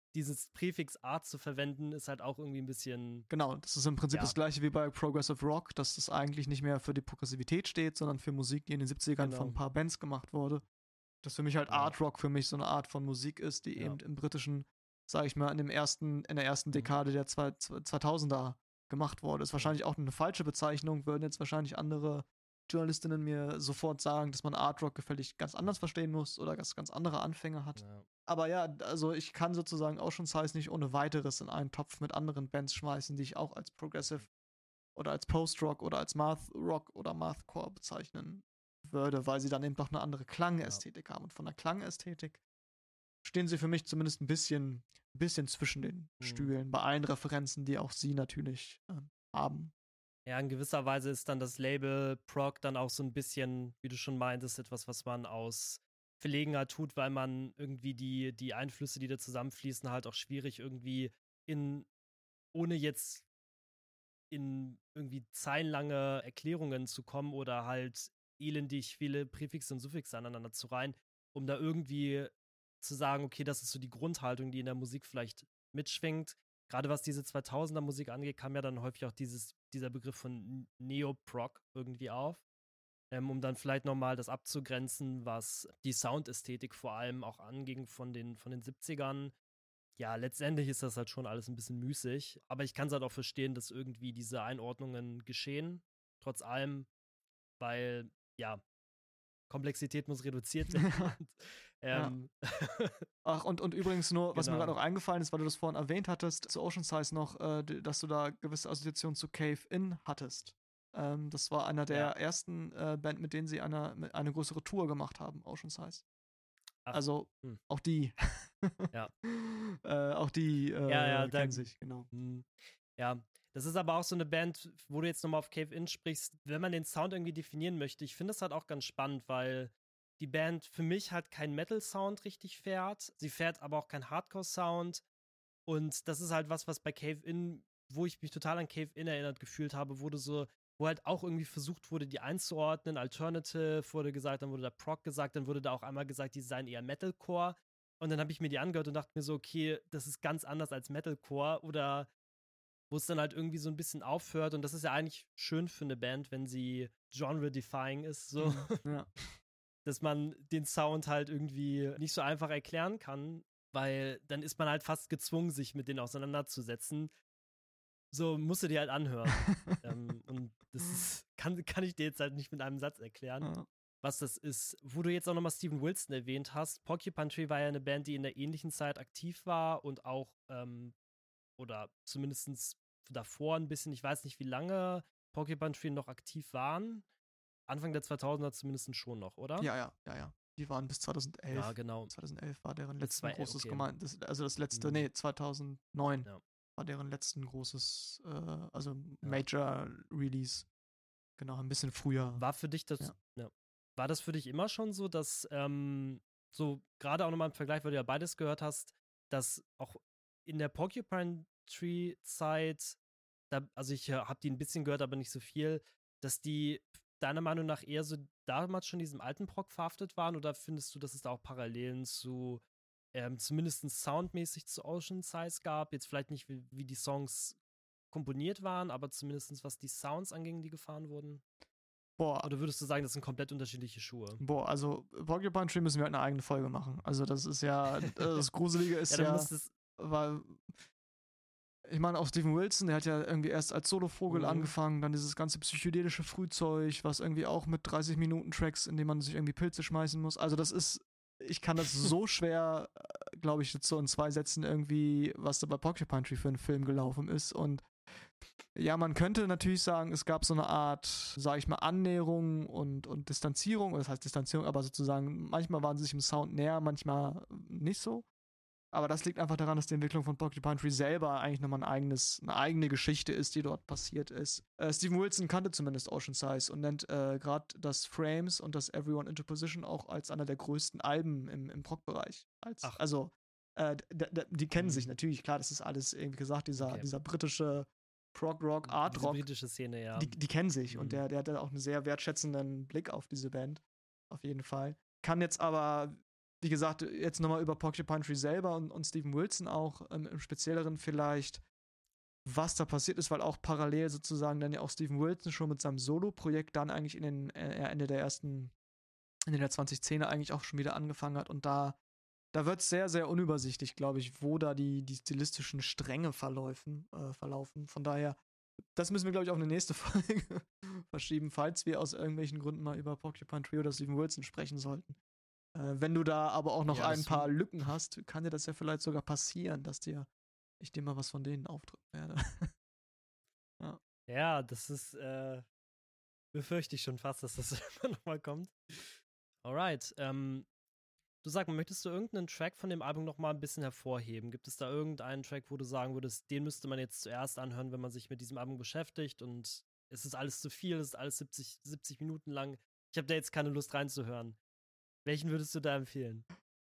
dieses Präfix Art zu verwenden, ist halt auch irgendwie ein bisschen. Genau, das ist im Prinzip ja. das gleiche wie bei Progressive Rock, dass das eigentlich nicht mehr für die Progressivität steht, sondern für Musik, die in den siebzigern Genau. von ein paar Bands gemacht wurde. Dass für mich halt Ja. Art Rock für mich so eine Art von Musik ist, die Ja. eben im britischen, sag ich mal, in dem ersten, in der ersten Mhm. Dekade der zwei- zweitausender gemacht wurde. Ist Ja. wahrscheinlich auch eine falsche Bezeichnung, würden jetzt wahrscheinlich andere Journalistinnen mir sofort sagen, dass man Art Rock gefällig ganz anders verstehen muss oder ganz, ganz andere Anfänge hat. Ja. Aber ja, also ich kann sozusagen Ocean Size nicht ohne weiteres in einen Topf mit anderen Bands schmeißen, die ich auch als Progressive oder als Post-Rock oder als Math-Rock oder Mathcore bezeichnen würde, weil sie dann eben doch eine andere Klangästhetik ja. haben. Und von der Klangästhetik stehen sie für mich zumindest ein bisschen, ein bisschen zwischen den mhm. Stühlen, bei allen Referenzen, die auch sie natürlich ähm, haben. Ja, in gewisser Weise ist dann das Label Prog dann auch so ein bisschen, wie du schon meintest, etwas, was man aus Verlegenheit tut, weil man irgendwie die, die Einflüsse, die da zusammenfließen, halt auch schwierig irgendwie in, ohne jetzt in irgendwie zeilenlange Erklärungen zu kommen oder halt elendig viele Präfixe und Suffixe aneinander zu reihen, um da irgendwie zu sagen, okay, das ist so die Grundhaltung, die in der Musik vielleicht mitschwingt. Gerade was diese zweitausender Musik angeht, kam ja dann häufig auch dieses, dieser Begriff von Neo-Prog irgendwie auf. Ähm, um dann vielleicht nochmal das abzugrenzen, was die Soundästhetik vor allem auch anging von den, von den siebzigern. Ja, letztendlich ist das halt schon alles ein bisschen müßig, aber ich kann es halt auch verstehen, dass irgendwie diese Einordnungen geschehen, trotz allem, weil, ja, Komplexität muss reduziert werden. ähm, Ach, und, und übrigens nur, was genau. mir gerade noch eingefallen ist, weil du das vorhin erwähnt hattest, zu Ocean Size noch, äh, dass du da gewisse Assoziationen zu Cave In hattest. Ähm, das war einer der ja. ersten äh, Band, mit denen sie eine, eine größere Tour gemacht haben, Ocean Size. Ach, also hm. auch die. ja. äh, auch die äh, ja, ja, kennen da, sich, genau. Hm. Ja, das ist aber auch so eine Band, wo du jetzt nochmal auf Cave In sprichst, wenn man den Sound irgendwie definieren möchte. Ich finde das halt auch ganz spannend, weil die Band für mich halt kein Metal-Sound richtig fährt. Sie fährt aber auch kein Hardcore-Sound. Und das ist halt was, was bei Cave In, wo ich mich total an Cave In erinnert gefühlt habe, wurde so, wo halt auch irgendwie versucht wurde, die einzuordnen. Alternative wurde gesagt, dann wurde da Prog gesagt, dann wurde da auch einmal gesagt, die seien eher Metalcore. Und dann habe ich mir die angehört und dachte mir so, okay, das ist ganz anders als Metalcore oder wo es dann halt irgendwie so ein bisschen aufhört. Und das ist ja eigentlich schön für eine Band, wenn sie genre-defying ist, so. Ja. Dass man den Sound halt irgendwie nicht so einfach erklären kann, weil dann ist man halt fast gezwungen, sich mit denen auseinanderzusetzen. So musst du dir halt anhören. ähm, und das ist, kann, kann ich dir jetzt halt nicht mit einem Satz erklären, ja. was das ist. Wo du jetzt auch nochmal Steven Wilson erwähnt hast, Porcupine Tree war ja eine Band, die in der ähnlichen Zeit aktiv war und auch, ähm, oder zumindest davor ein bisschen, ich weiß nicht, wie lange Porcupine Tree noch aktiv waren. Anfang der zweitausender zumindest schon noch, oder? Ja, ja, ja, ja. Die waren bis zweitausendelf. Ja, genau. zweitausendelf war deren letztes zwei, großes okay. Gemeinde. Also das letzte, mhm. nee, zweitausendneun ja. war deren letzten großes, äh, also ja. Major Release. Genau, ein bisschen früher. War für dich das, ja. Ja. War das für dich immer schon so, dass, ähm, so gerade auch nochmal im Vergleich, weil du ja beides gehört hast, dass auch in der Porcupine Tree Zeit, da, also ich habe die ein bisschen gehört, aber nicht so viel, dass die deiner Meinung nach eher so damals schon diesem alten Prog verhaftet waren oder findest du, dass es da auch Parallelen zu ähm, zumindest soundmäßig zu Ocean Size gab? Jetzt vielleicht nicht, wie, wie die Songs komponiert waren, aber zumindest was die Sounds anging, die gefahren wurden? Boah. Oder würdest du sagen, das sind komplett unterschiedliche Schuhe? Boah, also Porcupine Tree müssen wir halt eine eigene Folge machen. Also das ist ja, das Gruselige ist ja, ja weil ich meine, auch Steven Wilson, der hat ja irgendwie erst als Solovogel mhm. angefangen, dann dieses ganze psychedelische Frühzeug, was irgendwie auch mit dreißig Minuten Tracks, in denen man sich irgendwie Pilze schmeißen muss. Also das ist, ich kann das so schwer, glaube ich, jetzt so in zwei Sätzen irgendwie, was da bei Porcupine Tree für einen Film gelaufen ist. Und ja, man könnte natürlich sagen, es gab so eine Art, sage ich mal, Annäherung und, und Distanzierung, das heißt Distanzierung, aber sozusagen, manchmal waren sie sich im Sound näher, manchmal nicht so. Aber das liegt einfach daran, dass die Entwicklung von Porcupine Tree selber eigentlich nochmal ein eigenes, eine eigene Geschichte ist, die dort passiert ist. Äh, Steven Wilson kannte zumindest Ocean Size und nennt äh, gerade das Frames und das Everyone into Position auch als einer der größten Alben im, im Prog-Bereich. Als, also, äh, d- d- die kennen mhm. sich natürlich, klar, das ist alles irgendwie gesagt, dieser, okay. dieser britische Prog-Rock, Art-Rock. Die britische Szene, ja. Die, die kennen sich mhm. und der, der hat auch einen sehr wertschätzenden Blick auf diese Band, auf jeden Fall. Kann jetzt aber wie gesagt, jetzt nochmal über Porcupine Tree selber und, und Steven Wilson auch ähm, im Spezielleren vielleicht, was da passiert ist, weil auch parallel sozusagen dann ja auch Steven Wilson schon mit seinem Solo-Projekt dann eigentlich in den äh, Ende der ersten, Ende der zweitausendzehner eigentlich auch schon wieder angefangen hat und da da wird es sehr, sehr unübersichtlich, glaube ich, wo da die, die stilistischen Stränge verlaufen, äh, verlaufen. Von daher, das müssen wir, glaube ich, auf eine nächste Folge verschieben, falls wir aus irgendwelchen Gründen mal über Porcupine Tree oder Steven Wilson sprechen sollten. Äh, wenn du da aber auch noch Ja, ein das paar Lücken hast, kann dir das ja vielleicht sogar passieren, dass dir ich dir mal was von denen aufdrücken werde. Ja. Ja, das ist, äh, befürchte ich schon fast, dass das immer noch mal kommt. Alright, ähm, du sag mal, möchtest du irgendeinen Track von dem Album noch mal ein bisschen hervorheben? Gibt es da irgendeinen Track, wo du sagen würdest, den müsste man jetzt zuerst anhören, wenn man sich mit diesem Album beschäftigt und es ist alles zu viel, es ist alles siebzig, siebzig Minuten lang. Ich habe da jetzt keine Lust reinzuhören. Welchen würdest du da empfehlen?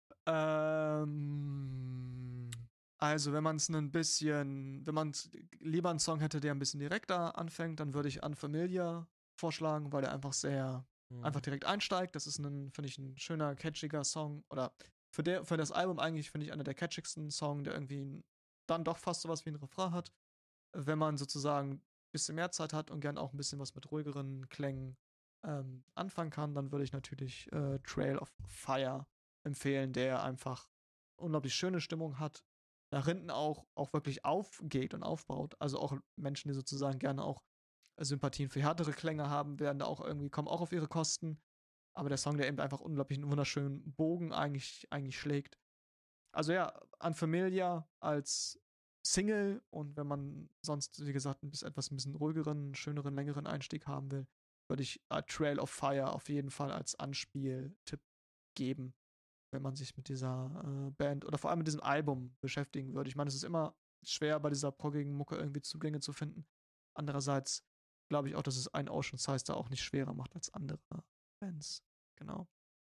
Ähm, also, wenn man es ein bisschen, wenn man lieber einen Song hätte, der ein bisschen direkter anfängt, dann würde ich Unfamiliar vorschlagen, weil der einfach sehr, Hm. einfach direkt einsteigt. Das ist ein, finde ich, ein schöner, catchiger Song. Oder für, der, für das Album eigentlich, finde ich, einer der catchigsten Songs, der irgendwie ein, dann doch fast sowas wie ein Refrain hat. Wenn man sozusagen ein bisschen mehr Zeit hat und gern auch ein bisschen was mit ruhigeren Klängen ähm, anfangen kann, dann würde ich natürlich äh, Trail of Fire empfehlen, der einfach unglaublich schöne Stimmung hat, nach hinten auch, auch wirklich aufgeht und aufbaut. Also auch Menschen, die sozusagen gerne auch Sympathien für härtere Klänge haben, werden da auch irgendwie, kommen auch auf ihre Kosten. Aber der Song, der eben einfach unglaublich einen wunderschönen Bogen eigentlich, eigentlich schlägt. Also ja, Unfamiliar als Single und wenn man sonst, wie gesagt, ein bisschen etwas ein bisschen ruhigeren, schöneren, längeren Einstieg haben will, würde ich A Trail of Fire auf jeden Fall als Anspieltipp geben, wenn man sich mit dieser äh, Band oder vor allem mit diesem Album beschäftigen würde. Ich meine, es ist immer schwer, bei dieser proggigen Mucke irgendwie Zugänge zu finden. Andererseits glaube ich auch, dass es ein Ocean Size da auch nicht schwerer macht als andere Bands. Genau.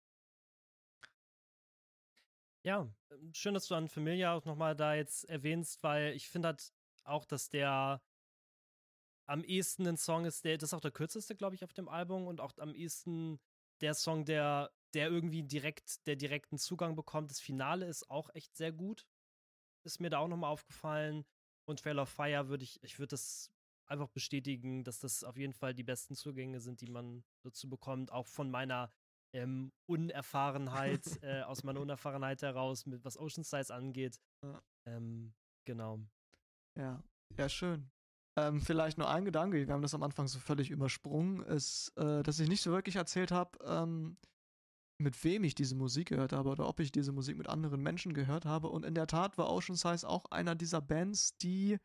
Ja, ähm, schön, dass du an Familia auch nochmal da jetzt erwähnst, weil ich finde halt auch, dass der am ehesten ein Song ist, der, das ist auch der kürzeste, glaube ich, auf dem Album und auch am ehesten der Song, der, der irgendwie direkt, der direkten Zugang bekommt. Das Finale ist auch echt sehr gut. Ist mir da auch nochmal aufgefallen. Und Trail of Fire würde ich, ich würde das einfach bestätigen, dass das auf jeden Fall die besten Zugänge sind, die man dazu bekommt, auch von meiner ähm, Unerfahrenheit, äh, aus meiner Unerfahrenheit heraus, mit was Ocean Size angeht. Ja. Ähm, genau. Ja, ja, schön. Ähm, vielleicht nur ein Gedanke, wir haben das am Anfang so völlig übersprungen, ist, äh, dass ich nicht so wirklich erzählt habe, ähm, mit wem ich diese Musik gehört habe oder ob ich diese Musik mit anderen Menschen gehört habe. Und in der Tat war Ocean Size auch einer dieser Bands, die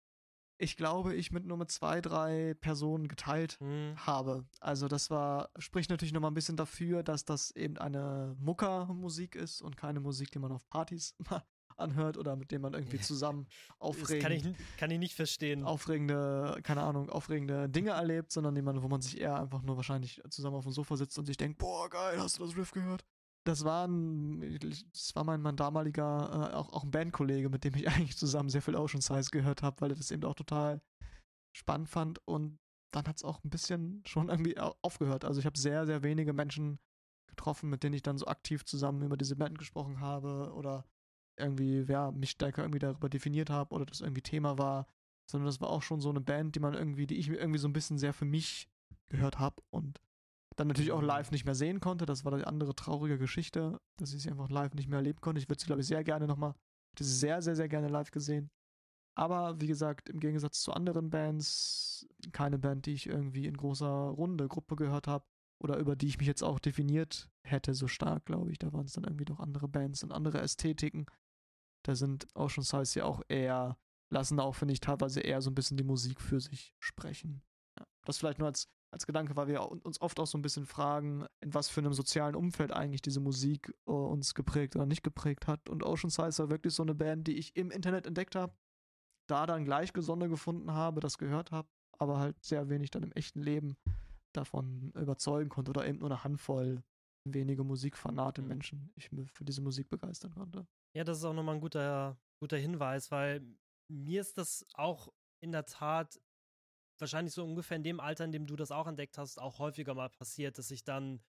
ich glaube, ich mit nur mit zwei, drei Personen geteilt Hm. habe. Also das war, spricht natürlich nochmal ein bisschen dafür, dass das eben eine Muckermusik ist und keine Musik, die man auf Partys anhört oder mit dem man irgendwie zusammen aufregend, Das kann ich, kann ich nicht verstehen. aufregende, keine Ahnung, aufregende Dinge erlebt, sondern jemand, wo man sich eher einfach nur wahrscheinlich zusammen auf dem Sofa sitzt und sich denkt, boah, geil, hast du das Riff gehört? Das war ein, das war mein, mein damaliger, äh, auch, auch ein Bandkollege, mit dem ich eigentlich zusammen sehr viel Ocean Size gehört habe, weil er das eben auch total spannend fand und dann hat es auch ein bisschen schon irgendwie aufgehört. Also ich habe sehr, sehr wenige Menschen getroffen, mit denen ich dann so aktiv zusammen über diese Band gesprochen habe oder irgendwie, ja, mich stärker irgendwie darüber definiert habe oder das irgendwie Thema war, sondern das war auch schon so eine Band, die man irgendwie, die ich mir irgendwie so ein bisschen sehr für mich gehört habe und dann natürlich auch live nicht mehr sehen konnte. Das war die andere traurige Geschichte, dass ich sie einfach live nicht mehr erleben konnte. Ich würde sie, glaube ich, sehr gerne nochmal, hätte sie sehr, sehr, sehr gerne live gesehen. Aber wie gesagt, im Gegensatz zu anderen Bands, keine Band, die ich irgendwie in großer Runde, Gruppe gehört habe oder über die ich mich jetzt auch definiert hätte, so stark, glaube ich. Da waren es dann irgendwie doch andere Bands und andere Ästhetiken. Da sind Ocean Size ja auch eher, lassen auch, finde ich, teilweise eher so ein bisschen die Musik für sich sprechen. Ja, das vielleicht nur als, als Gedanke, weil wir uns oft auch so ein bisschen fragen, in was für einem sozialen Umfeld eigentlich diese Musik uh, uns geprägt oder nicht geprägt hat. Und Ocean Size war wirklich so eine Band, die ich im Internet entdeckt habe, da dann Gleichgesonne gefunden habe, das gehört habe, aber halt sehr wenig dann im echten Leben davon überzeugen konnte oder eben nur eine Handvoll wenige musikfanate Hm. Menschen ich mir für diese Musik begeistern konnte. Ja, das ist auch nochmal ein guter, guter Hinweis, weil mir ist das auch in der Tat wahrscheinlich so ungefähr in dem Alter, in dem du das auch entdeckt hast, auch häufiger mal passiert, dass ich dann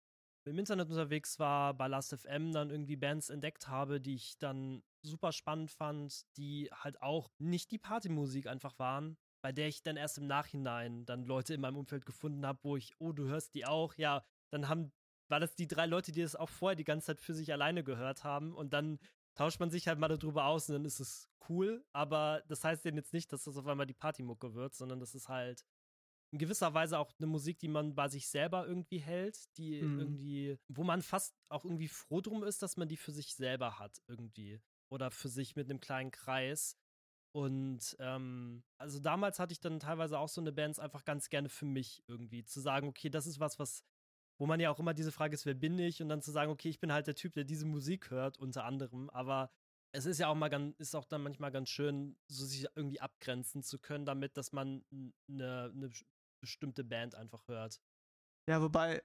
im Internet unterwegs war, bei Last F M dann irgendwie Bands entdeckt habe, die ich dann super spannend fand, die halt auch nicht die Partymusik einfach waren, bei der ich dann erst im Nachhinein dann Leute in meinem Umfeld gefunden habe, wo ich, oh, du hörst die auch, ja, dann haben, war das die drei Leute, die das auch vorher die ganze Zeit für sich alleine gehört haben und dann tauscht man sich halt mal darüber aus und dann ist es cool, aber das heißt denn jetzt nicht, dass das auf einmal die Partymucke wird, sondern das ist halt in gewisser Weise auch eine Musik, die man bei sich selber irgendwie hält, die Mhm. irgendwie, wo man fast auch irgendwie froh drum ist, dass man die für sich selber hat irgendwie oder für sich mit einem kleinen Kreis. Und ähm, also damals hatte ich dann teilweise auch so eine Bands einfach ganz gerne für mich irgendwie zu sagen, okay, das ist was, was, wo man ja auch immer diese Frage ist, wer bin ich? Und dann zu sagen, okay, ich bin halt der Typ, der diese Musik hört, unter anderem, aber es ist ja auch mal ganz, ist auch dann manchmal ganz schön, so sich irgendwie abgrenzen zu können, damit, dass man eine, eine bestimmte Band einfach hört. Ja, wobei,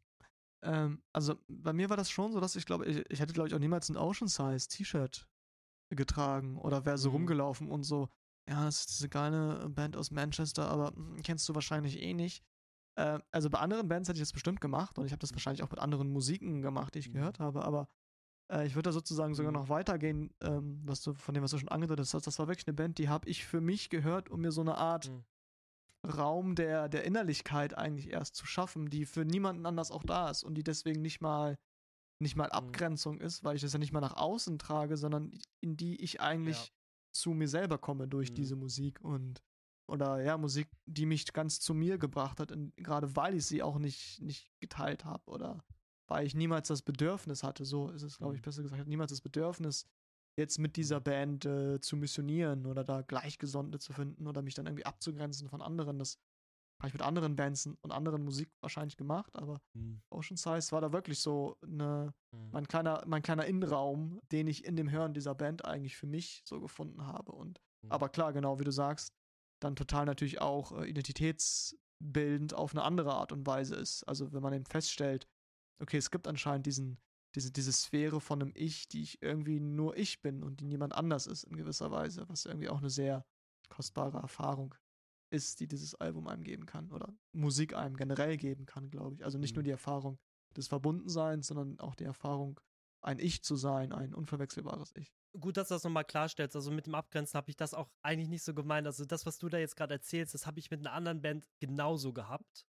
ähm, also bei mir war das schon so, dass ich glaube, ich, ich hätte, glaube ich, auch niemals ein Ocean Size T-Shirt getragen oder wäre so Mhm. rumgelaufen und so, ja, das ist diese geile Band aus Manchester, aber hm, kennst du wahrscheinlich eh nicht. Äh, also bei anderen Bands hätte ich das bestimmt gemacht und ich habe das wahrscheinlich auch mit anderen Musiken gemacht, die ich Mhm. gehört habe, aber äh, ich würde da sozusagen sogar Mhm. noch weitergehen, ähm, was du, von dem, was du schon angedeutet hast. Das war wirklich eine Band, die habe ich für mich gehört, um mir so eine Art Mhm. Raum der, der Innerlichkeit eigentlich erst zu schaffen, die für niemanden anders auch da ist und die deswegen nicht mal, nicht mal Mhm. Abgrenzung ist, weil ich das ja nicht mal nach außen trage, sondern in die ich eigentlich Ja. zu mir selber komme durch Mhm. diese Musik und oder ja, Musik, die mich ganz zu mir gebracht hat, in, gerade weil ich sie auch nicht, nicht geteilt habe oder weil ich niemals das Bedürfnis hatte, so ist es, glaube ich, Mhm. besser gesagt, ich hatte niemals das Bedürfnis, jetzt mit dieser Mhm. Band äh, zu missionieren oder da Gleichgesinnte zu finden oder mich dann irgendwie abzugrenzen von anderen. Das habe ich mit anderen Bands und anderen Musik wahrscheinlich gemacht, aber Mhm. Ocean Size war da wirklich so eine, Mhm. mein kleiner, mein kleiner Innenraum, den ich in dem Hören dieser Band eigentlich für mich so gefunden habe. Und Mhm. aber klar, genau wie du sagst, dann total natürlich auch äh, identitätsbildend auf eine andere Art und Weise ist. Also wenn man eben feststellt, okay, es gibt anscheinend diesen, diese, diese Sphäre von einem Ich, die ich irgendwie nur ich bin und die niemand anders ist in gewisser Weise, was irgendwie auch eine sehr kostbare Erfahrung ist, die dieses Album einem geben kann oder Musik einem generell geben kann, glaube ich. Also nicht nur Mhm. die Erfahrung des Verbundenseins, sondern auch die Erfahrung, ein Ich zu sein, ein unverwechselbares Ich. Gut, dass du das nochmal klarstellst. Also mit dem Abgrenzen habe ich das auch eigentlich nicht so gemeint. Also das, was du da jetzt gerade erzählst, das habe ich mit einer anderen Band genauso gehabt.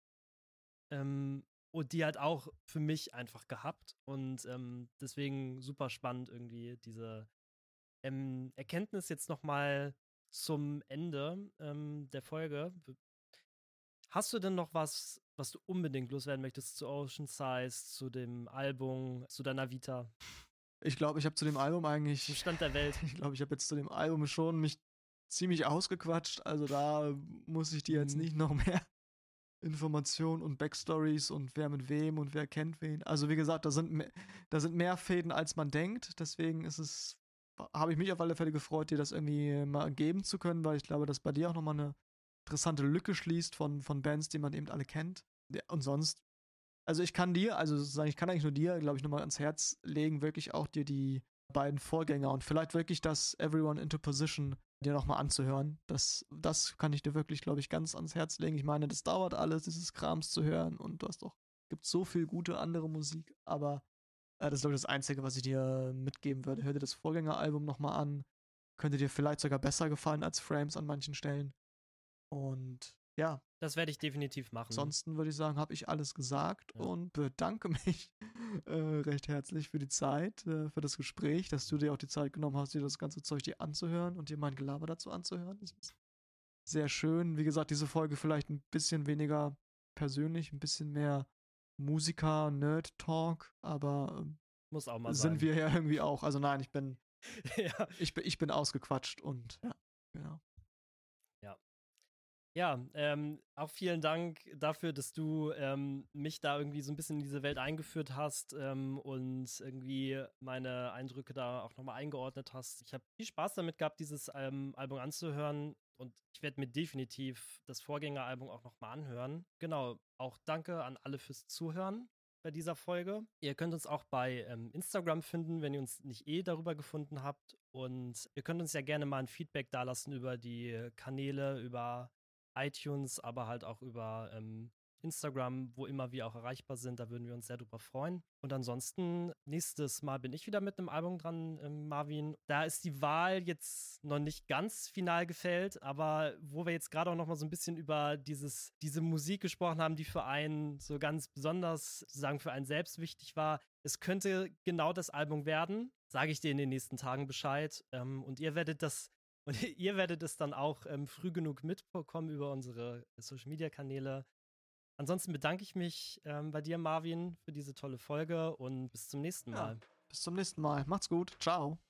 Ähm, und die halt auch für mich einfach gehabt. Und ähm, deswegen super spannend irgendwie diese ähm, Erkenntnis jetzt nochmal zum Ende ähm, der Folge. Hast du denn noch was, was du unbedingt loswerden möchtest zu Ocean Size, zu dem Album, zu deiner Vita, Ich glaube, ich habe zu dem Album zum eigentlich, Stand der Welt? ich glaube, ich habe jetzt zu dem Album schon mich ziemlich ausgequatscht. Also da muss ich dir jetzt Mhm. nicht noch mehr Informationen und Backstories und wer mit wem und wer kennt wen. Also wie gesagt, da sind, me- da sind mehr Fäden, als man denkt. Deswegen ist es, habe ich mich auf alle Fälle gefreut, dir das irgendwie mal geben zu können, weil ich glaube, dass bei dir auch nochmal eine interessante Lücke schließt von, von Bands, die man eben alle kennt. Ja, und sonst, also ich kann dir, also sozusagen, ich kann eigentlich nur dir, glaube ich, nochmal ans Herz legen, wirklich auch dir die beiden Vorgänger und vielleicht wirklich das Everyone into Position dir nochmal anzuhören. Das, das kann ich dir wirklich, glaube ich, ganz ans Herz legen. Ich meine, das dauert alles, dieses Krams zu hören und du hast doch, gibt so viel gute andere Musik, aber äh, das ist, glaube ich, das Einzige, was ich dir mitgeben würde. Hör dir das Vorgängeralbum nochmal an. Könnte dir vielleicht sogar besser gefallen als Frames an manchen Stellen. Und ja, Das werde ich definitiv machen. ansonsten würde ich sagen, habe ich alles gesagt Ja. und bedanke mich äh, recht herzlich für die Zeit, äh, für das Gespräch, dass du dir auch die Zeit genommen hast, dir das ganze Zeug dir anzuhören und dir mein Gelaber dazu anzuhören. Das ist sehr schön. Wie gesagt, diese Folge vielleicht ein bisschen weniger persönlich, ein bisschen mehr Musiker-Nerd-Talk, aber ähm, Muss auch mal sind sein. wir ja irgendwie auch. Also nein, ich bin, Ja. ich bin, ich bin ausgequatscht und ja, genau. Ja. Ja, ähm, auch vielen Dank dafür, dass du ähm, mich da irgendwie so ein bisschen in diese Welt eingeführt hast ähm, und irgendwie meine Eindrücke da auch nochmal eingeordnet hast. Ich habe viel Spaß damit gehabt, dieses ähm, Album anzuhören und ich werde mir definitiv das Vorgängeralbum auch nochmal anhören. Genau, auch danke an alle fürs Zuhören bei dieser Folge. Ihr könnt uns auch bei ähm, Instagram finden, wenn ihr uns nicht eh darüber gefunden habt. Und ihr könnt uns ja gerne mal ein Feedback dalassen über die Kanäle, über iTunes, aber halt auch über ähm, Instagram, wo immer wir auch erreichbar sind. Da würden wir uns sehr drüber freuen. Und ansonsten, nächstes Mal bin ich wieder mit einem Album dran, ähm, Marvin. Da ist die Wahl jetzt noch nicht ganz final gefällt, aber wo wir jetzt gerade auch noch mal so ein bisschen über dieses, diese Musik gesprochen haben, die für einen so ganz besonders, sozusagen für einen selbst wichtig war, es könnte genau das Album werden, sage ich dir in den nächsten Tagen Bescheid. Ähm, und ihr werdet das Und ihr werdet es dann auch ähm, früh genug mitbekommen über unsere Social-Media-Kanäle. Ansonsten bedanke ich mich ähm, bei dir, Marvin, für diese tolle Folge und bis zum nächsten Mal. Ja, bis zum nächsten Mal. Macht's gut. Ciao.